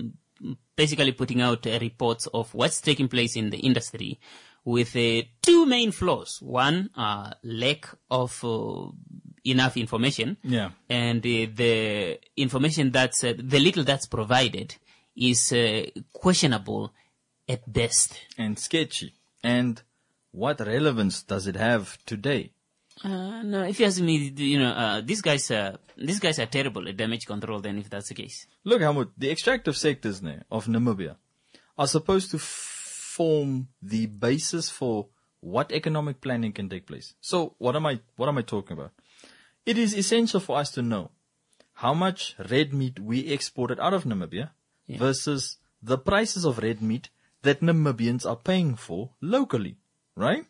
basically putting out uh, reports of what's taking place in the industry with uh, two main flaws. One, uh, lack of uh, enough information. Yeah. And uh, the information that's, uh, the little that's provided is uh, questionable at best. And sketchy. And what relevance does it have today? Uh, no, if you ask me, you know, uh, these guys are, these guys are terrible at damage control then if that's the case. Look, Helmut, the extractive sectors now of Namibia are supposed to f- form the basis for what economic planning can take place. So what am I, what am I talking about? It is essential for us to know how much red meat we exported out of Namibia Yeah. versus the prices of red meat that Namibians are paying for locally, right?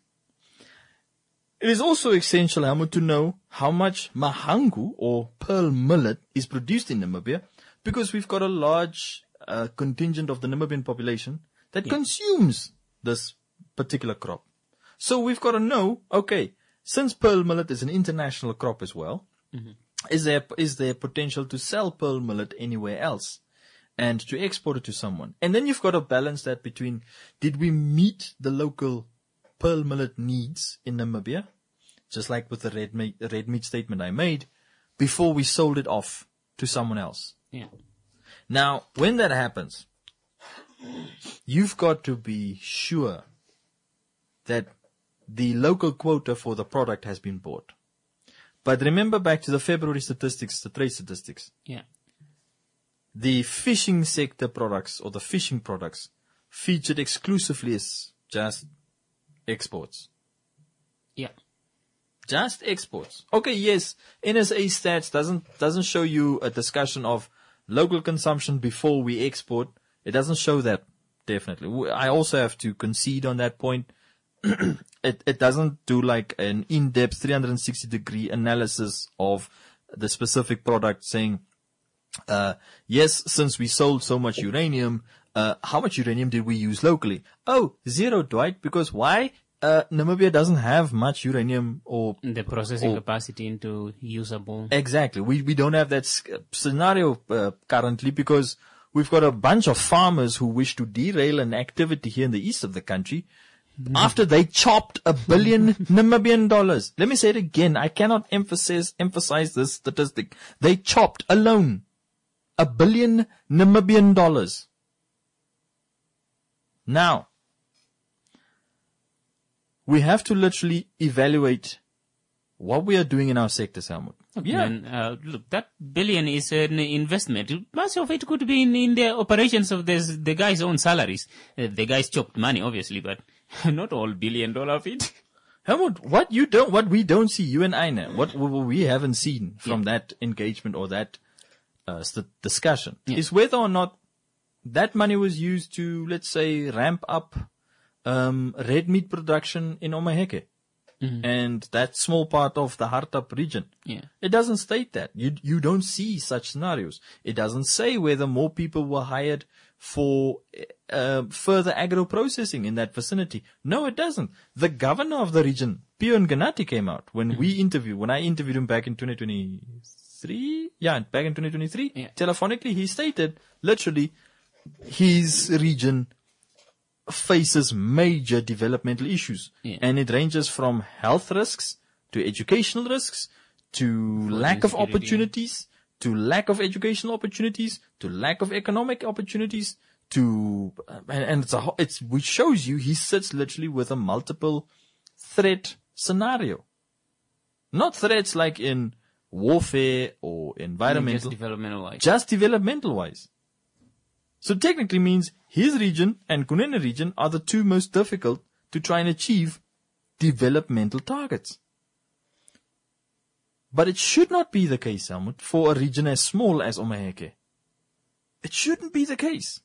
It is also essential, Helmut, to know how much mahangu or pearl millet is produced in Namibia because we've got a large uh, contingent of the Namibian population that consumes this particular crop. So we've got to know, okay, since pearl millet is an international crop as well, is there is there potential to sell pearl millet anywhere else? and to export it to someone. And then you've got to balance that between, did we meet the local pearl millet needs in Namibia? Just like with the red meat, red meat statement I made, before we sold it off to someone else. Yeah. Now, when that happens, you've got to be sure that the local quota for the product has been bought. But remember back to the February statistics, the trade statistics. Yeah. The fishing sector products or the fishing products featured exclusively as just exports. Yeah. Just exports. Okay, yes, N S A stats doesn't doesn't show you a discussion of local consumption before we export. It doesn't show that, definitely. I also have to concede on that point. it it doesn't do like an in-depth three hundred sixty degree analysis of the specific product saying, uh, yes, since we sold so much uranium, uh, how much uranium did we use locally? Oh, zero, Dwight, because why? Uh, Namibia doesn't have much uranium or the processing or, capacity into usable. Exactly. We, we don't have that scenario uh, currently because we've got a bunch of farmers who wish to derail an activity here in the east of the country after they chopped a billion Namibian dollars. Let me say it again. I cannot emphasize, emphasize this statistic. They chopped alone a billion Namibian dollars. Now, we have to literally evaluate what we are doing in our sectors, Helmut. Yeah. And, uh, look, that billion is an investment. Much of it could be in, in the operations of this, the guy's own salaries. Uh, the guy's chopped money, obviously, but not all billion dollar of it. Helmut, what you don't, what we don't see, you and I now, what we haven't seen from yeah. that engagement or that uh, st- discussion yeah. is whether or not that money was used to, let's say, ramp up um, red meat production in Omaheke. Mm-hmm. And that small part of the Hartap region. Yeah. It doesn't state that. You you don't see such scenarios. It doesn't say whether more people were hired for uh, further agro-processing in that vicinity. No, it doesn't. The governor of the region, Pio Nganati, came out when mm-hmm. we interviewed, when I interviewed him back in twenty twenty-three. Yeah, back in twenty twenty-three. Yeah. Telephonically, he stated, literally, his region faces major developmental issues. Yeah. And it ranges from health risks to educational risks to For lack of opportunities to lack of educational opportunities to lack of economic opportunities to and, and it's a it's which shows you he sits literally with a multiple threat scenario. Not threats like in warfare or environmental, just developmental wise. Just developmental wise. So technically means his region and Kunene region are the two most difficult to try and achieve developmental targets. But it should not be the case, Helmut, for a region as small as Omaheke. It shouldn't be the case.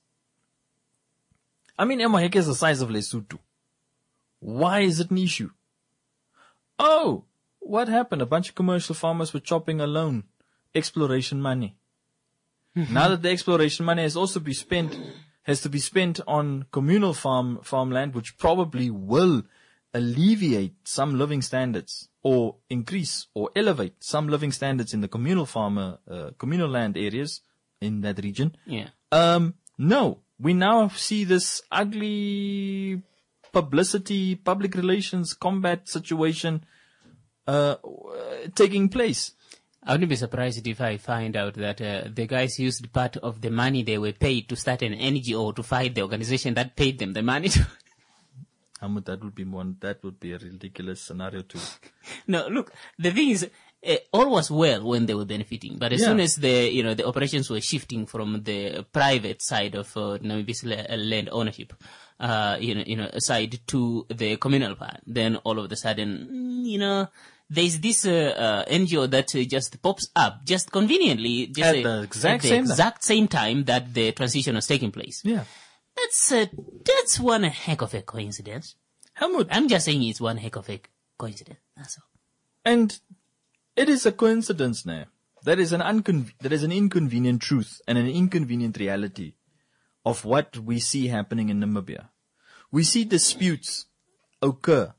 I mean, Omaheke is the size of Lesotho. Why is it an issue? Oh, what happened? A bunch of commercial farmers were chopping alone exploration money. Now that the exploration money has also be spent, has to be spent on communal farm, farmland, which probably will alleviate some living standards or increase or elevate some living standards in the communal farmer, uh, communal land areas in that region. Yeah. Um, no, we now see this ugly publicity, public relations, combat situation, uh, taking place. I wouldn't be surprised if I find out that uh, the guys used part of the money they were paid to start an N G O to fight the organization that paid them the money. To Helmut, that would be one. That would be a ridiculous scenario too. No, look, the thing is, uh, all was well when they were benefiting, but as yeah. soon as the you know the operations were shifting from the private side of uh, Namibia's land ownership, uh, you know, you know, side to the communal part, then all of a sudden, you know. There's this uh, uh, N G O that uh, just pops up, just conveniently, just at uh, the exact, at the same, exact same time that the transition was taking place. Yeah, that's uh, that's one heck of a coincidence. Helmut, I'm just saying it's one heck of a coincidence. That's all. And it is a coincidence now. That is an uncon- that is an inconvenient truth and an inconvenient reality of what we see happening in Namibia. We see disputes occur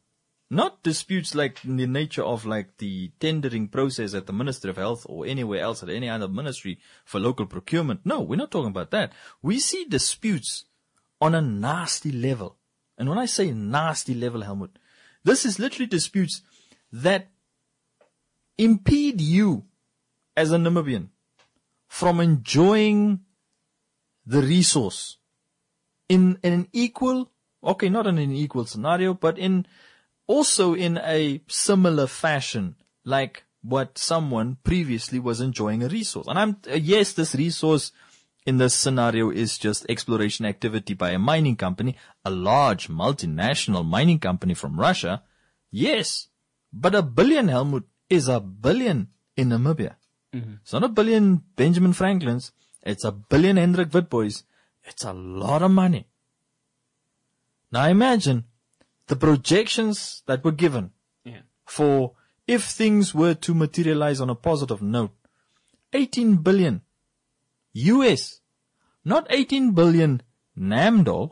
Not disputes like in the nature of like the tendering process at the Ministry of Health or anywhere else at any other ministry for local procurement. No, we're not talking about that. We see disputes on a nasty level. And when I say nasty level, Helmut, this is literally disputes that impede you as a Namibian from enjoying the resource in, in an equal, okay, not in an equal scenario, but in also in a similar fashion, like what someone previously was enjoying a resource. And I'm, uh, yes, this resource in this scenario is just exploration activity by a mining company, a large multinational mining company from Russia. Yes, but a billion, Helmut, is a billion in Namibia. Mm-hmm. It's not a billion Benjamin Franklins. It's a billion Hendrik Witbois. It's a lot of money. Now imagine the projections that were given yeah. for if things were to materialize on a positive note. eighteen billion U S, not eighteen billion NAMDOL,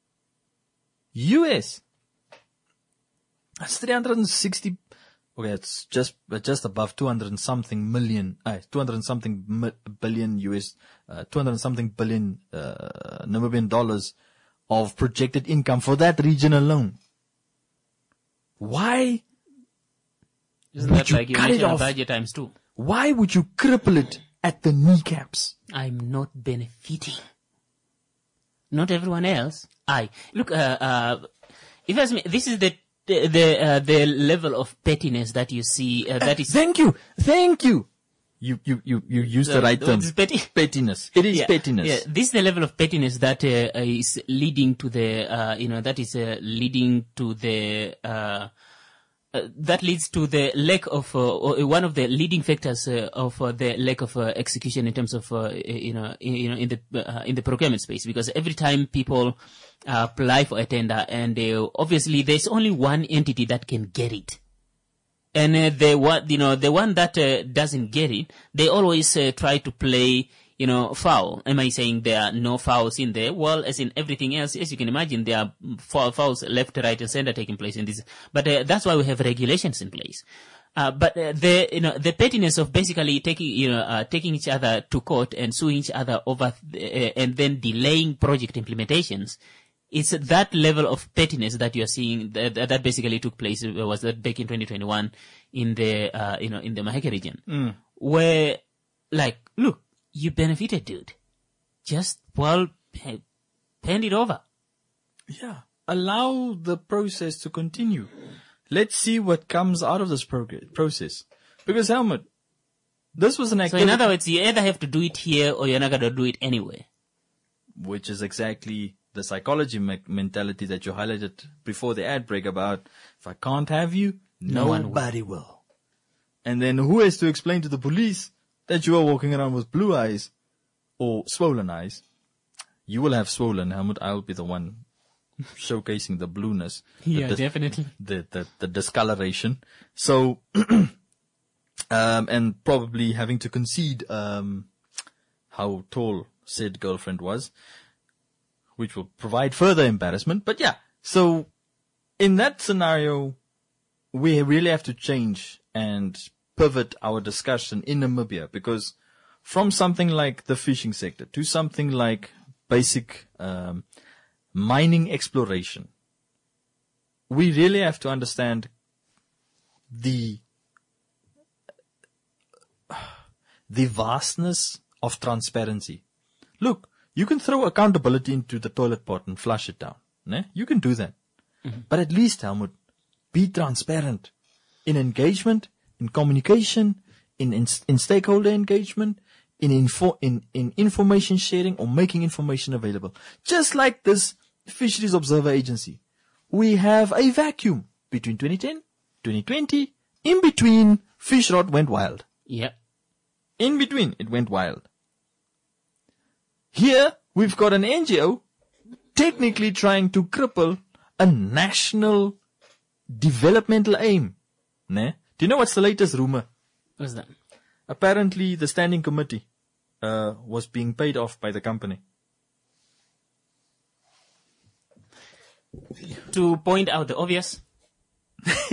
U S. That's three hundred sixty, okay, it's just, just above two hundred and something million, uh, two hundred and something mi- billion U S, uh, two hundred and something billion, uh, Namibian dollars of projected income for that region alone. Why? Isn't that like you mentioned a budget times two? Why would you cripple it at the kneecaps? I'm not benefiting. Not everyone else. I look. Uh, uh, if you ask me, this is the the the, uh, the level of pettiness that you see. Uh, that uh, is. Thank you, thank you. You you you you used uh, the right term. Petty? Pettiness. It is yeah, pettiness. Yeah, this is the level of pettiness that uh, is leading to the. Uh, you know, that is uh, leading to the. Uh, Uh, that leads to the lack of uh, one of the leading factors uh, of uh, the lack of uh, execution in terms of uh, you know in, you know in the uh, in the procurement space, because every time people uh, apply for a tender, and uh, obviously there's only one entity that can get it, and uh, the one you know the one that uh, doesn't get it, they always uh, try to play you know foul. Am I saying there are no fouls in there? Well, as in everything else, as you can imagine, there are fouls left, right, and center taking place in this. But uh, that's why we have regulations in place. Uh, but uh, the you know the pettiness of basically taking you know uh, taking each other to court and suing each other over uh, and then delaying project implementations. It's that level of pettiness that you are seeing that, that basically took place uh, was that back in twenty twenty-one in the uh, you know in the Maheke region, mm. where like look. You benefited, dude. Just, well, hand it over. Yeah. Allow the process to continue. Let's see what comes out of this prog- process. Because, Helmut, this was an activity. So, in other words, you either have to do it here or you're not going to do it anywhere. Which is exactly the psychology me- mentality that you highlighted before the ad break about, if I can't have you, no nobody will. will. And then who has to explain to the police that you are walking around with blue eyes or swollen eyes? You will have swollen, Helmut. I'll be the one showcasing the blueness. Yeah, the dis- definitely. The, the, the discoloration. So, um, and probably having to concede, um, how tall said girlfriend was, which will provide further embarrassment. But yeah, so in that scenario, we really have to change and pivot our discussion in Namibia, because from something like the fishing sector to something like basic um, mining exploration, we really have to understand the the vastness of transparency. Look, you can throw accountability into the toilet pot and flush it down. Ne? You can do that. Mm-hmm. But at least, Helmut, be transparent in engagement, in communication, in, in, in stakeholder engagement, in, info, in, in information sharing or making information available. Just like this Fisheries Observer Agency. We have a vacuum between twenty ten, twenty twenty. In between, fish rot went wild. Yep. In between, it went wild. Here, we've got an N G O technically trying to cripple a national developmental aim. Ne? Do you know what's the latest rumor? What's that? Apparently, the standing committee uh, was being paid off by the company. To point out the obvious.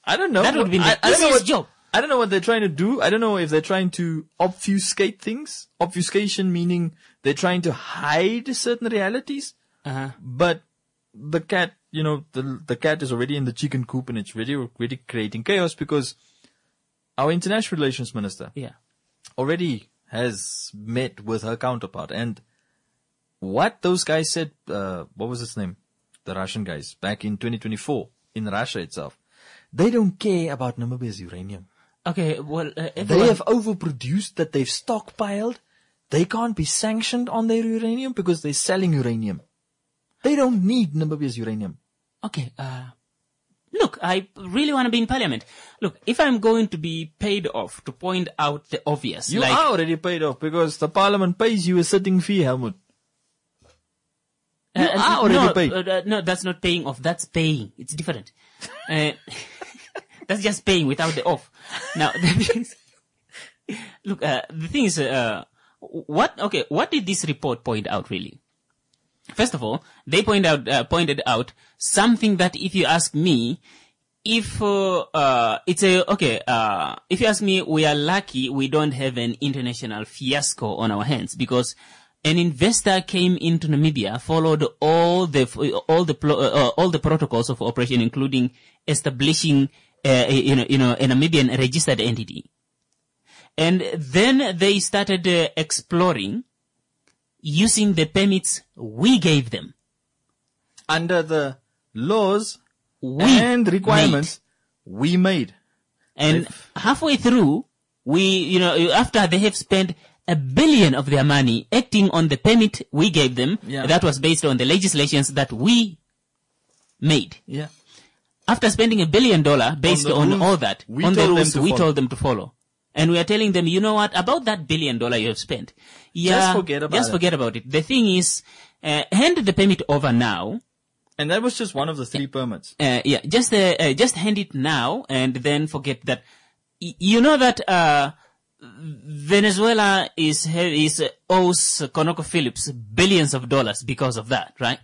I don't know. That would be the I, I don't know easiest what, job. I don't know what they're trying to do. I don't know if they're trying to obfuscate things. Obfuscation meaning they're trying to hide certain realities. Uh-huh. But the cat, you know, the the cat is already in the chicken coop and it's really, really creating chaos because our international relations minister Yeah. already has met with her counterpart. And what those guys said, uh, what was his name? The Russian guys back in twenty twenty-four in Russia itself. They don't care about Namibia's uranium. Okay, well, uh, They everyone- have overproduced that they've stockpiled. They can't be sanctioned on their uranium because they're selling uranium. They don't need Namibia's uranium. Okay, uh, look, I really want to be in parliament. Look, if I'm going to be paid off to point out the obvious, You like, are already paid off because the parliament pays you a sitting fee, Helmut. You Uh, are already no, paid. uh, uh, no, that's not paying off. That's paying. It's different. Uh, that's just paying without the off. Now, the thing is, look, uh, the thing is, uh, what? Okay, what did this report point out really? First of all, they point out, uh, pointed out something that, if you ask me, if uh, uh, it's a okay, uh, if you ask me, we are lucky we don't have an international fiasco on our hands because an investor came into Namibia, followed all the all the uh, all the protocols of operation, including establishing uh, you know you know a Namibian registered entity, and then they started uh, exploring using the permits we gave them Under the laws we and requirements we made. And halfway through, we, you know, after they have spent a billion of their money acting on the permit we gave them, Yeah. that was based on the legislations that we made. Yeah. After spending a billion dollar based On the on, rules all that, we on the told them rules to we follow. told them to follow. And we are telling them, you know what, about that billion dollar you have spent. Yeah, Just forget about just it. forget about it. The thing is, uh, hand the permit over now. And that was just one of the three permits. Uh, yeah, just uh, uh, just hand it now, and then forget that. Y- you know that uh, Venezuela is is uh, owes ConocoPhillips billions of dollars because of that, right?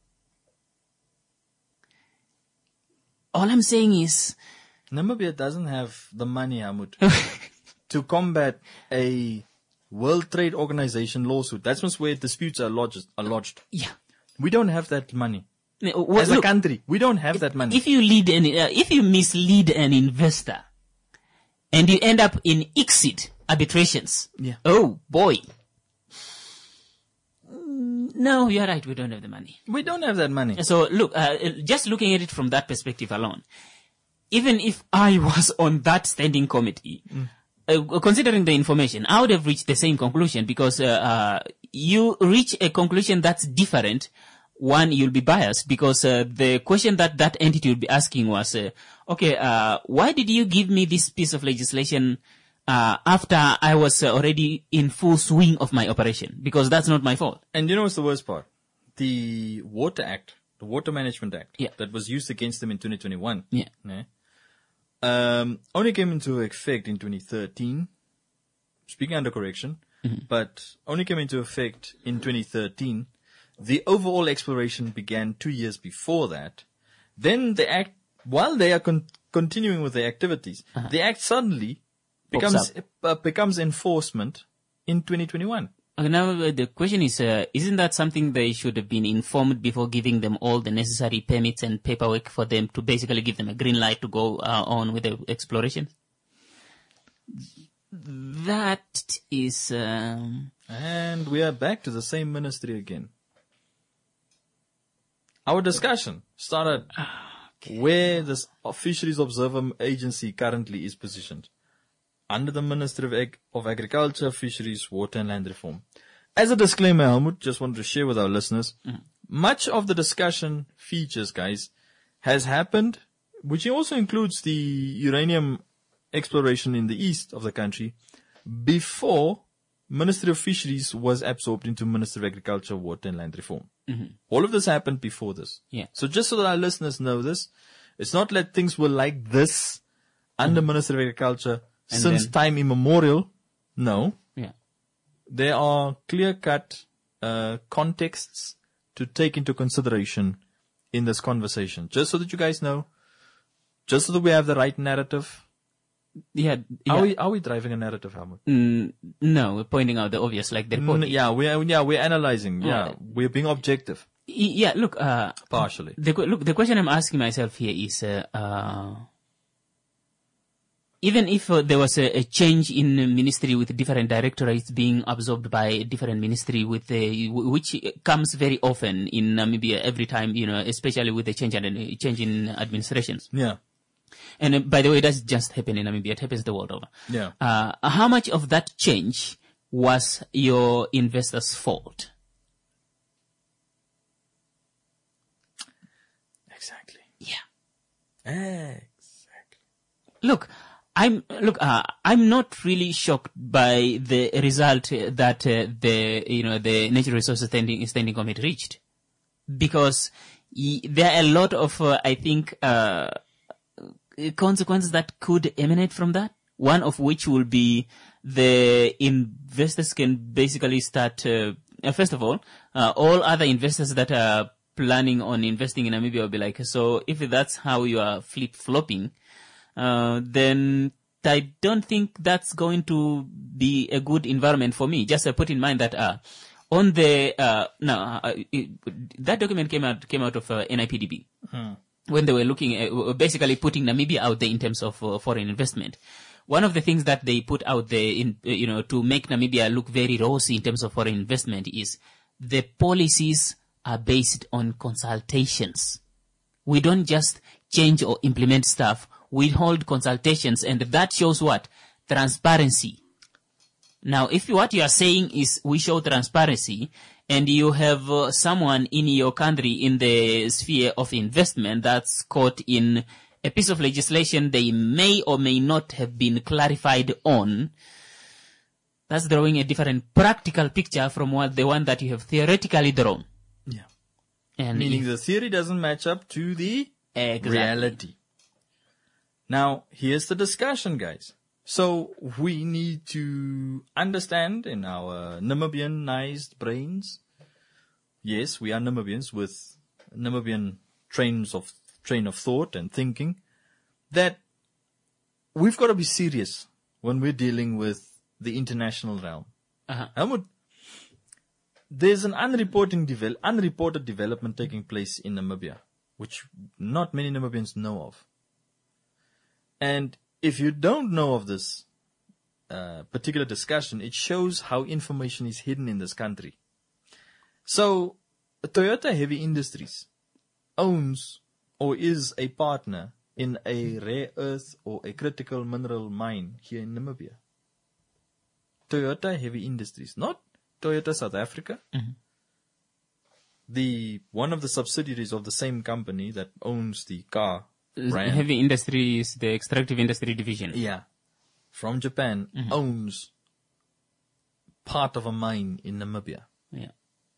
All I'm saying is, Namibia doesn't have the money, Hamut, to combat a World Trade Organization lawsuit. That's where disputes are lodged. Are lodged. yeah. We don't have that money. Uh, well, As a look, country, we don't have that money. if you lead an, uh, if you mislead an investor, and you end up in exit arbitrations, Yeah. oh boy. Mm, No, you're right. We don't have the money. We don't have that money. So look, uh, just looking at it from that perspective alone, even if I was on that standing committee, uh, considering the information, I would have reached the same conclusion because uh, uh, you reach a conclusion that's different. One, you'll be biased because uh, the question that that entity would be asking was, uh, okay, uh, why did you give me this piece of legislation uh, after I was uh, already in full swing of my operation? Because that's not my fault. And you know what's the worst part? The Water Act, the Water Management Act, Yeah. that was used against them in twenty twenty-one, Yeah. yeah, um, only came into effect in twenty thirteen. Speaking under correction, but only came into effect in twenty thirteen. The overall exploration began two years before that. Then the act, while they are con- continuing with their activities, the act suddenly Pops becomes uh, becomes enforcement in twenty twenty-one. Okay, now uh, the question is, uh, isn't that something they should have been informed before giving them all the necessary permits and paperwork for them to basically give them a green light to go uh, on with the exploration? That is, um, And we are back to the same ministry again. Our discussion started where this Fisheries Observer Agency currently is positioned. Under the Ministry of, Ag- of Agriculture, Fisheries, Water and Land Reform. As a disclaimer, Helmut, just wanted to share with our listeners, much of the discussion features, guys, has happened, which also includes the uranium exploration in the east of the country, before Ministry of Fisheries was absorbed into Ministry of Agriculture, Water and Land Reform. All of this happened before this. Yeah. So just so that our listeners know this, it's not like things were like this under Ministry of Agriculture And since then- time immemorial. No. yeah. There are clear-cut uh, contexts to take into consideration in this conversation. Just so that you guys know, just so that we have the right narrative. Yeah, yeah. Are we are we driving a narrative, Helmut? Mm, no, we're pointing out the obvious, like the report. Mm, yeah, we are. Yeah, we're analyzing. Yeah, Uh, we're being objective. Y- Yeah, look, uh, Partially. the, que- look, the question I'm asking myself here is, uh, uh, even if uh, there was a, a change in a ministry with different directorates being absorbed by a different ministry with the, which comes very often in Namibia every time, you know, especially with the change and change in administrations. Yeah. And uh, by the way, it doesn't just happen in Namibia, it happens the world over. Yeah. Uh, how much of that change was your investors' fault? Exactly. Yeah. Exactly. Look, I'm look. Uh, I'm not really shocked by the result that uh, the you know the Natural Resources Standing Standing Committee reached, because y- there are a lot of uh, I think uh, consequences that could emanate from that. One of which will be the investors can basically start. Uh, uh, first of all, uh, all other investors that are planning on investing in Namibia will be like, so if that's how you are flip flopping. Uh, then I don't think that's going to be a good environment for me. Just uh, put in mind that uh, on the uh, no, uh, it, that document came out came out of uh, N I P D B Hmm. when they were looking at basically putting Namibia out there in terms of uh, foreign investment. One of the things that they put out there in uh, you know to make Namibia look very rosy in terms of foreign investment is the policies are based on consultations. We don't just change or implement stuff. We hold consultations, and that shows what? Transparency. Now, if what you are saying is we show transparency, and you have uh, someone in your country in the sphere of investment that's caught in a piece of legislation they may or may not have been clarified on, that's drawing a different practical picture from what the one that you have theoretically drawn. Yeah. And Meaning if- the theory doesn't match up to the Exactly. reality. Now, here's the discussion, guys. So, we need to understand in our Namibianized brains. Yes, we are Namibians with Namibian trains of, train of thought and thinking, that we've got to be serious when we're dealing with the international realm. Uh-huh. Helmut, there's an unreporting devel- unreported development taking place in Namibia, which not many Namibians know of. And if you don't know of this uh, particular discussion, it shows how information is hidden in this country. So, Toyota Heavy Industries owns or is a partner in a rare earth or a critical mineral mine here in Namibia. Toyota Heavy Industries, not Toyota South Africa. Mm-hmm. The one of the subsidiaries of the same company that owns the car brand. Heavy industry is the extractive industry division. Yeah. From Japan, Mhm. owns part of a mine in Namibia. Yeah.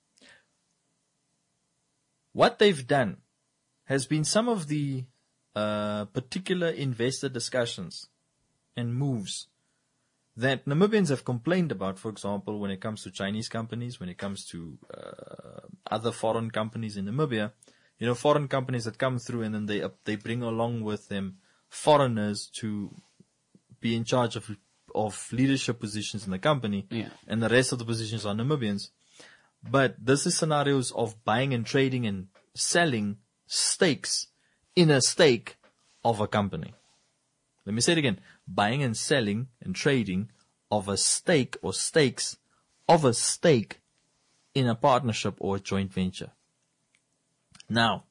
What they've done has been some of the uh, particular investor discussions and moves that Namibians have complained about, for example, when it comes to Chinese companies, when it comes to uh, other foreign companies in Namibia. You know, foreign companies that come through and then they uh, they bring along with them foreigners to be in charge of of leadership positions in the company, Yeah. and the rest of the positions are Namibians. But this is scenarios of buying and trading and selling stakes in a stake of a company. Let me say it again. Buying and selling and trading of a stake or stakes of a stake in a partnership or a joint venture. Now,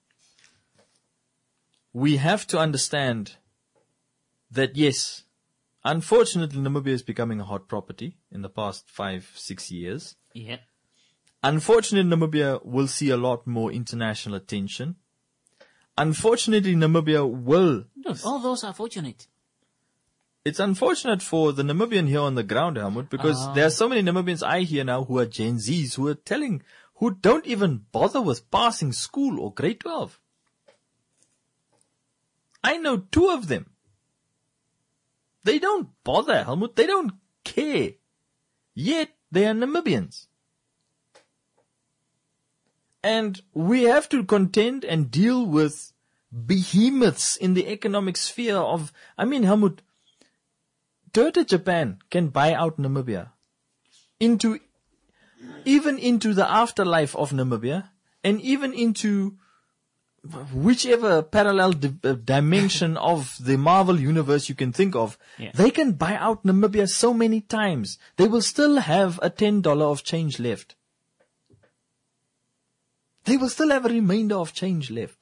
we have to understand that yes, unfortunately Namibia is becoming a hot property in the past five, six years. Yeah. Unfortunately, Namibia will see a lot more international attention. Unfortunately, Namibia will. Look, all those are fortunate. It's unfortunate for the Namibian here on the ground, Helmut, because Ah. there are so many Namibians I hear now who are Gen Zs who are telling, who don't even bother with passing school or grade twelve. I know two of them. They don't bother, Helmut. They don't care. Yet they are Namibians. And we have to contend and deal with behemoths in the economic sphere of, I mean, Helmut, Toyota Japan can buy out Namibia into, even into the afterlife of Namibia, and even into whichever parallel di- uh, dimension of the Marvel universe you can think of. Yeah. They can buy out Namibia so many times. They will still have a ten dollars of change left. They will still have a remainder of change left.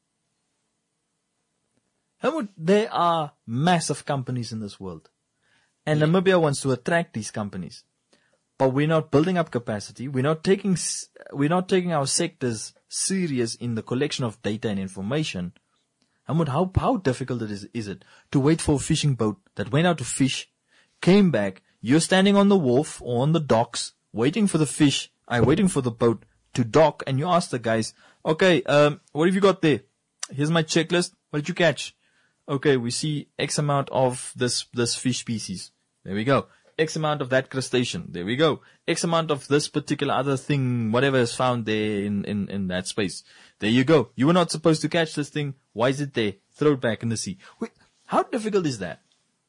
Helmut, there are massive companies in this world. And yeah. Namibia wants to attract these companies. But we're not building up capacity. We're not taking, we're not taking our sectors serious in the collection of data and information. Helmut, how, how difficult it is, is it to wait for a fishing boat that went out to fish, came back, you're standing on the wharf or on the docks, waiting for the fish, I waiting for the boat to dock, and you ask the guys, okay, um, what have you got there? Here's my checklist. What did you catch? Okay, we see X amount of this, this fish species. There we go. X amount of that crustacean. There we go. X amount of this particular other thing, whatever is found there in, in, in that space. There you go. You were not supposed to catch this thing. Why is it there? Throw it back in the sea. Wait, how difficult is that?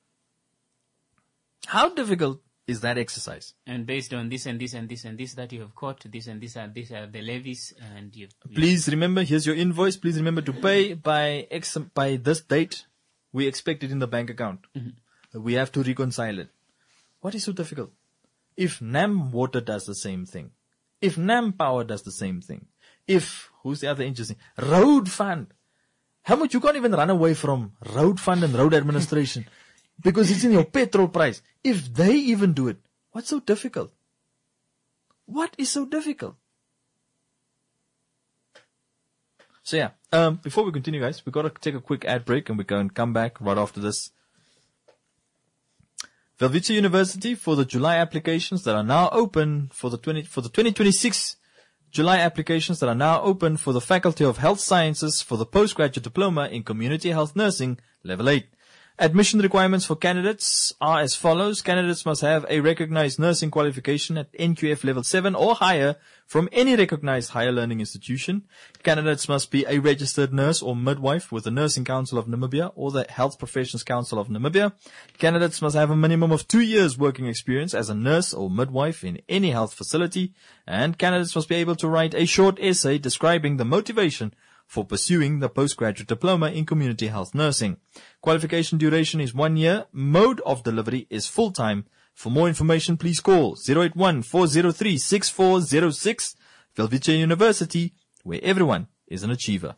How difficult is that exercise? And based on this and this and this and this that you have caught, this and this and this are the levies, and you. Please remember, here's your invoice. Please remember to pay by X, by this date. We expect it in the bank account. Mm-hmm. We have to reconcile it. What is so difficult? If Nam Water does the same thing, if Nam Power does the same thing, if, who's the other interesting? Road Fund. How much you can't even run away from Road Fund and road administration because it's in your petrol price. If they even do it, what's so difficult? What is so difficult? So yeah, um, before we continue, guys, we've got to take a quick ad break, and we're going to come back right after this. Velvice University, for the July applications that are now open for the twenty for the twenty twenty-six July applications that are now open for the Faculty of Health Sciences for the postgraduate diploma in Community Health Nursing, Level eight. Admission requirements for candidates are as follows. Candidates must have a recognized nursing qualification at N Q F Level seven or higher from any recognized higher learning institution. Candidates must be a registered nurse or midwife with the Nursing Council of Namibia or the Health Professions Council of Namibia. Candidates must have a minimum of two years working experience as a nurse or midwife in any health facility. And candidates must be able to write a short essay describing the motivation for pursuing the postgraduate diploma in community health nursing. Qualification duration is one year. Mode of delivery is full-time. For more information, please call zero eight one, four zero three, six four zero six. Velvice University, where everyone is an achiever.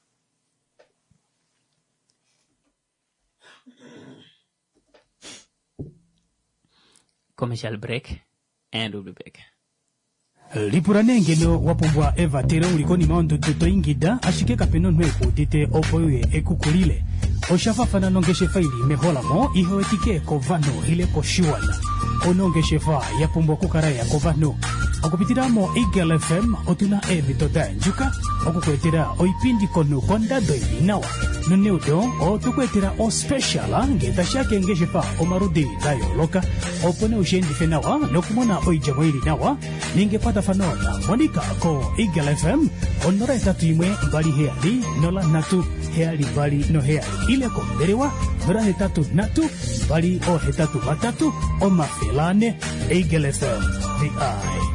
Commercial break, and we'll be back. Lipuranengelo wapumbwa eva tere ulikoni maondo tuto ingida ashike kapeno nweko dite opoye ekukulile oshafa fana nongeshe faili mehola mo iho etike kovano ile koshiwala onongeshe fa yapumbwa kukaraya kovano okupitiramo Eagle F M otuna ebitoda njuka okukwetera oipindi kono konda doili nawa nuneudo otukwetera o special ngeta shake ngeshe fa omarudi dayo loka opone ushendi fenawa lokumona oijamwili nawa ningepata fanona monika ko Eagle F M onora tatu imwe bali heali nola natu heali bali no heali ile ko derewa bra tatu natu bali o hetatu matatu o mafelane Eagle F M the eye.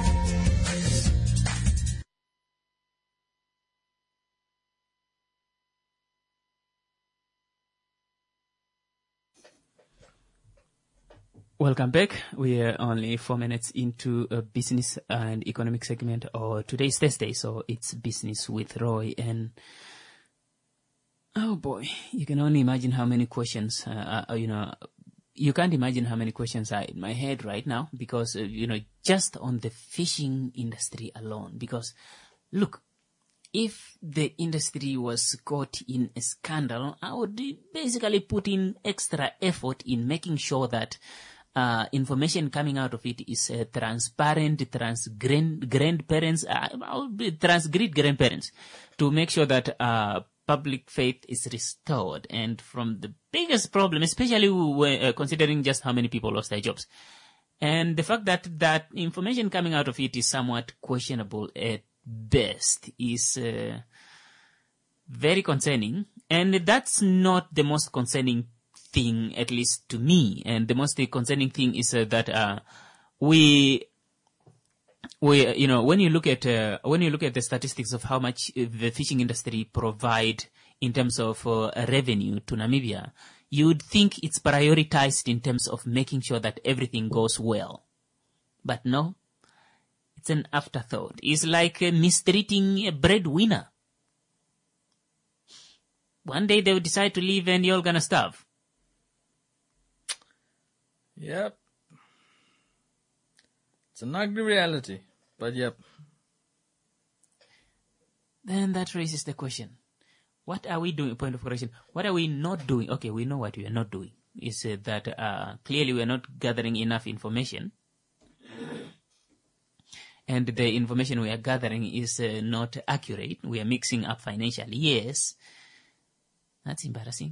Welcome back. We are only four minutes into a business and economic segment. Or today's Thursday, so it's business with Roy. And oh boy, you can only imagine how many questions. Uh, uh, you know, you can't imagine how many questions are in my head right now because uh, you know, just on the fishing industry alone. Because look, if the industry was caught in a scandal, I would basically put in extra effort in making sure that Uh, information coming out of it is uh, transparent, trans-grand, grandparents, uh, trans-grid grandparents, to make sure that uh, public faith is restored. And from the biggest problem, especially when, uh, considering just how many people lost their jobs, and the fact that that information coming out of it is somewhat questionable at best, is uh, very concerning. And that's not the most concerning thing, at least to me. And the most concerning thing is uh, that uh, we, we, you know, when you look at uh, when you look at the statistics of how much the fishing industry provide in terms of uh, revenue to Namibia, you would think it's prioritized in terms of making sure that everything goes well. But no, it's an afterthought. It's like uh, mistreating a breadwinner. One day they will decide to leave and you're all gonna starve. Yep. It's an ugly reality, but yep. Then that raises the question. What are we doing? Point of correction. What are we not doing? Okay, we know what we are not doing. Is uh, that uh, clearly we are not gathering enough information. And the information we are gathering is uh, not accurate. We are mixing up financially. Yes. That's embarrassing.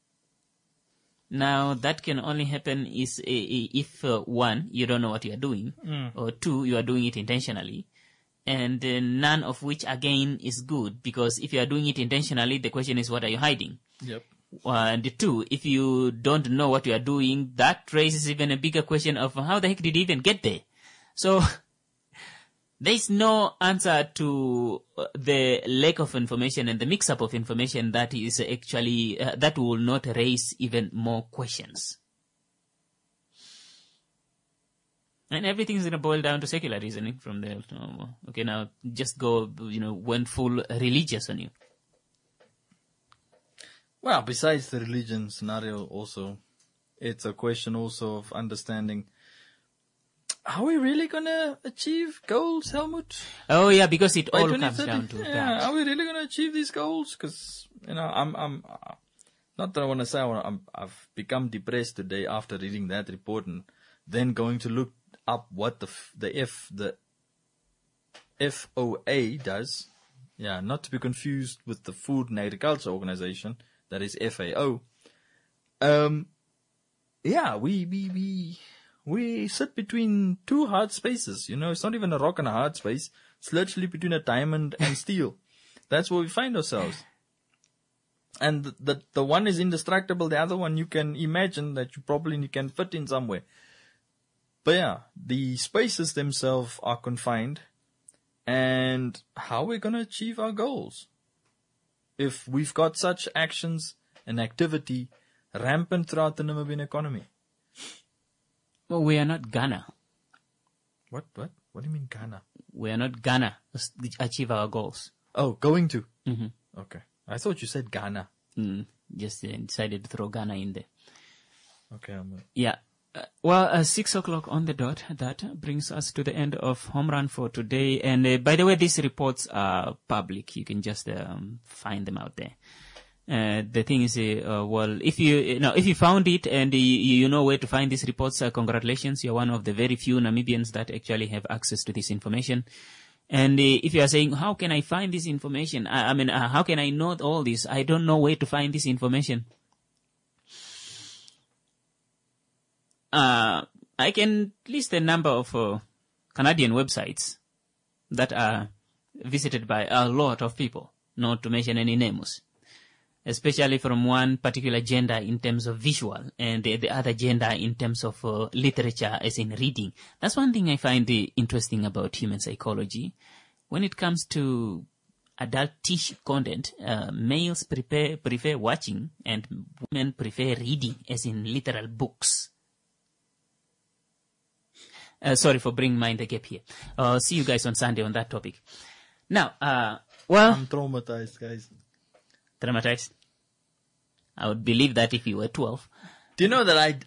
Now, that can only happen is uh, if, uh, one, you don't know what you are doing, mm. or two, you are doing it intentionally. And uh, none of which, again, is good, because if you are doing it intentionally, the question is, what are you hiding? Yep. Uh, and two, if you don't know what you are doing, that raises even a bigger question of how the heck did you even get there? So, there's no answer to uh, the lack of information and the mix-up of information that is actually, uh, that will not raise even more questions. And everything's going to boil down to secular reasoning from there. Okay, now just go, you know, went full religious on you. Well, besides the religion scenario also, it's a question also of understanding, are we really going to achieve goals, Helmut? Oh, yeah, because it By all comes down to yeah, that. Are we really going to achieve these goals? Because, you know, I'm, I'm, uh, not that I want to say I wanna, I'm, I've become depressed today after reading that report and then going to look up what the f- the F the F O A does. Yeah, not to be confused with the Food and Agriculture Organization, that is F A O. Um, yeah, we we we we sit between two hard spaces. You know, it's not even a rock and a hard space. It's literally between a diamond and steel. That's where we find ourselves. And the, the the one is indestructible. The other one you can imagine that you probably can fit in somewhere. But yeah, the spaces themselves are confined, and how are we going to achieve our goals? If we've got such actions and activity rampant throughout the Namibian economy. Well, we are not Ghana. What, what? What do you mean Ghana? We are not Ghana achieve our goals. Oh, going to? Mm-hmm. Okay. I thought you said Ghana. Mm, just uh, decided to throw Ghana in there. Okay. I'm yeah. Uh, well, uh, six o'clock on the dot. That brings us to the end of Home Run for today. And uh, by the way, these reports are public. You can just um, find them out there. Uh, the thing is, uh, well, if you, you know, if you found it and you, you know where to find these reports, uh, congratulations. You're one of the very few Namibians that actually have access to this information. And uh, if you are saying, how can I find this information? I, I mean, uh, how can I know all this? I don't know where to find this information. Uh, I can list a number of uh, Canadian websites that are visited by a lot of people, not to mention any names, especially from one particular gender in terms of visual and the, the other gender in terms of uh, literature, as in reading. That's one thing I find uh, interesting about human psychology. When it comes to adultish content, uh, males prefer, prefer watching and women prefer reading, as in literal books. Uh, sorry for bringing mind the gap here. Uh, see you guys on Sunday on that topic. Now, uh, well... I'm traumatized, guys. Traumatized? I would believe that if you were twelve. Do you know that I...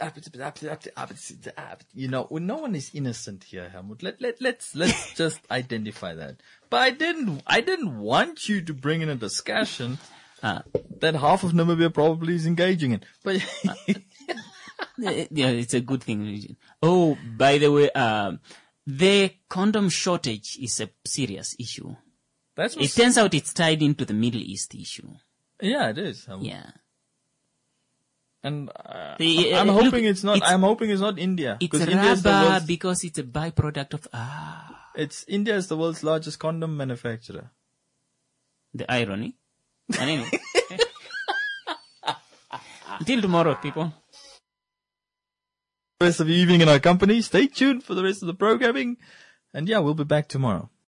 You know, no one is innocent here, Helmut. Let, let, let's, let's just identify that. But I didn't, I didn't want you to bring in a discussion uh, that half of Namibia probably is engaging in. But... Yeah, it's a good thing. Oh, by the way, um, the condom shortage is a serious issue. That's it turns out it's tied into the Middle East issue. Yeah, it is. I'm, yeah. And uh, the, I'm uh, hoping look, it's not. It's, I'm hoping it's not India. It's rubber because it's a byproduct of ah. It's India is the world's largest condom manufacturer. The irony. And anyway. Until tomorrow, people. The rest of the evening in our company. Stay tuned for the rest of the programming. And yeah, we'll be back tomorrow.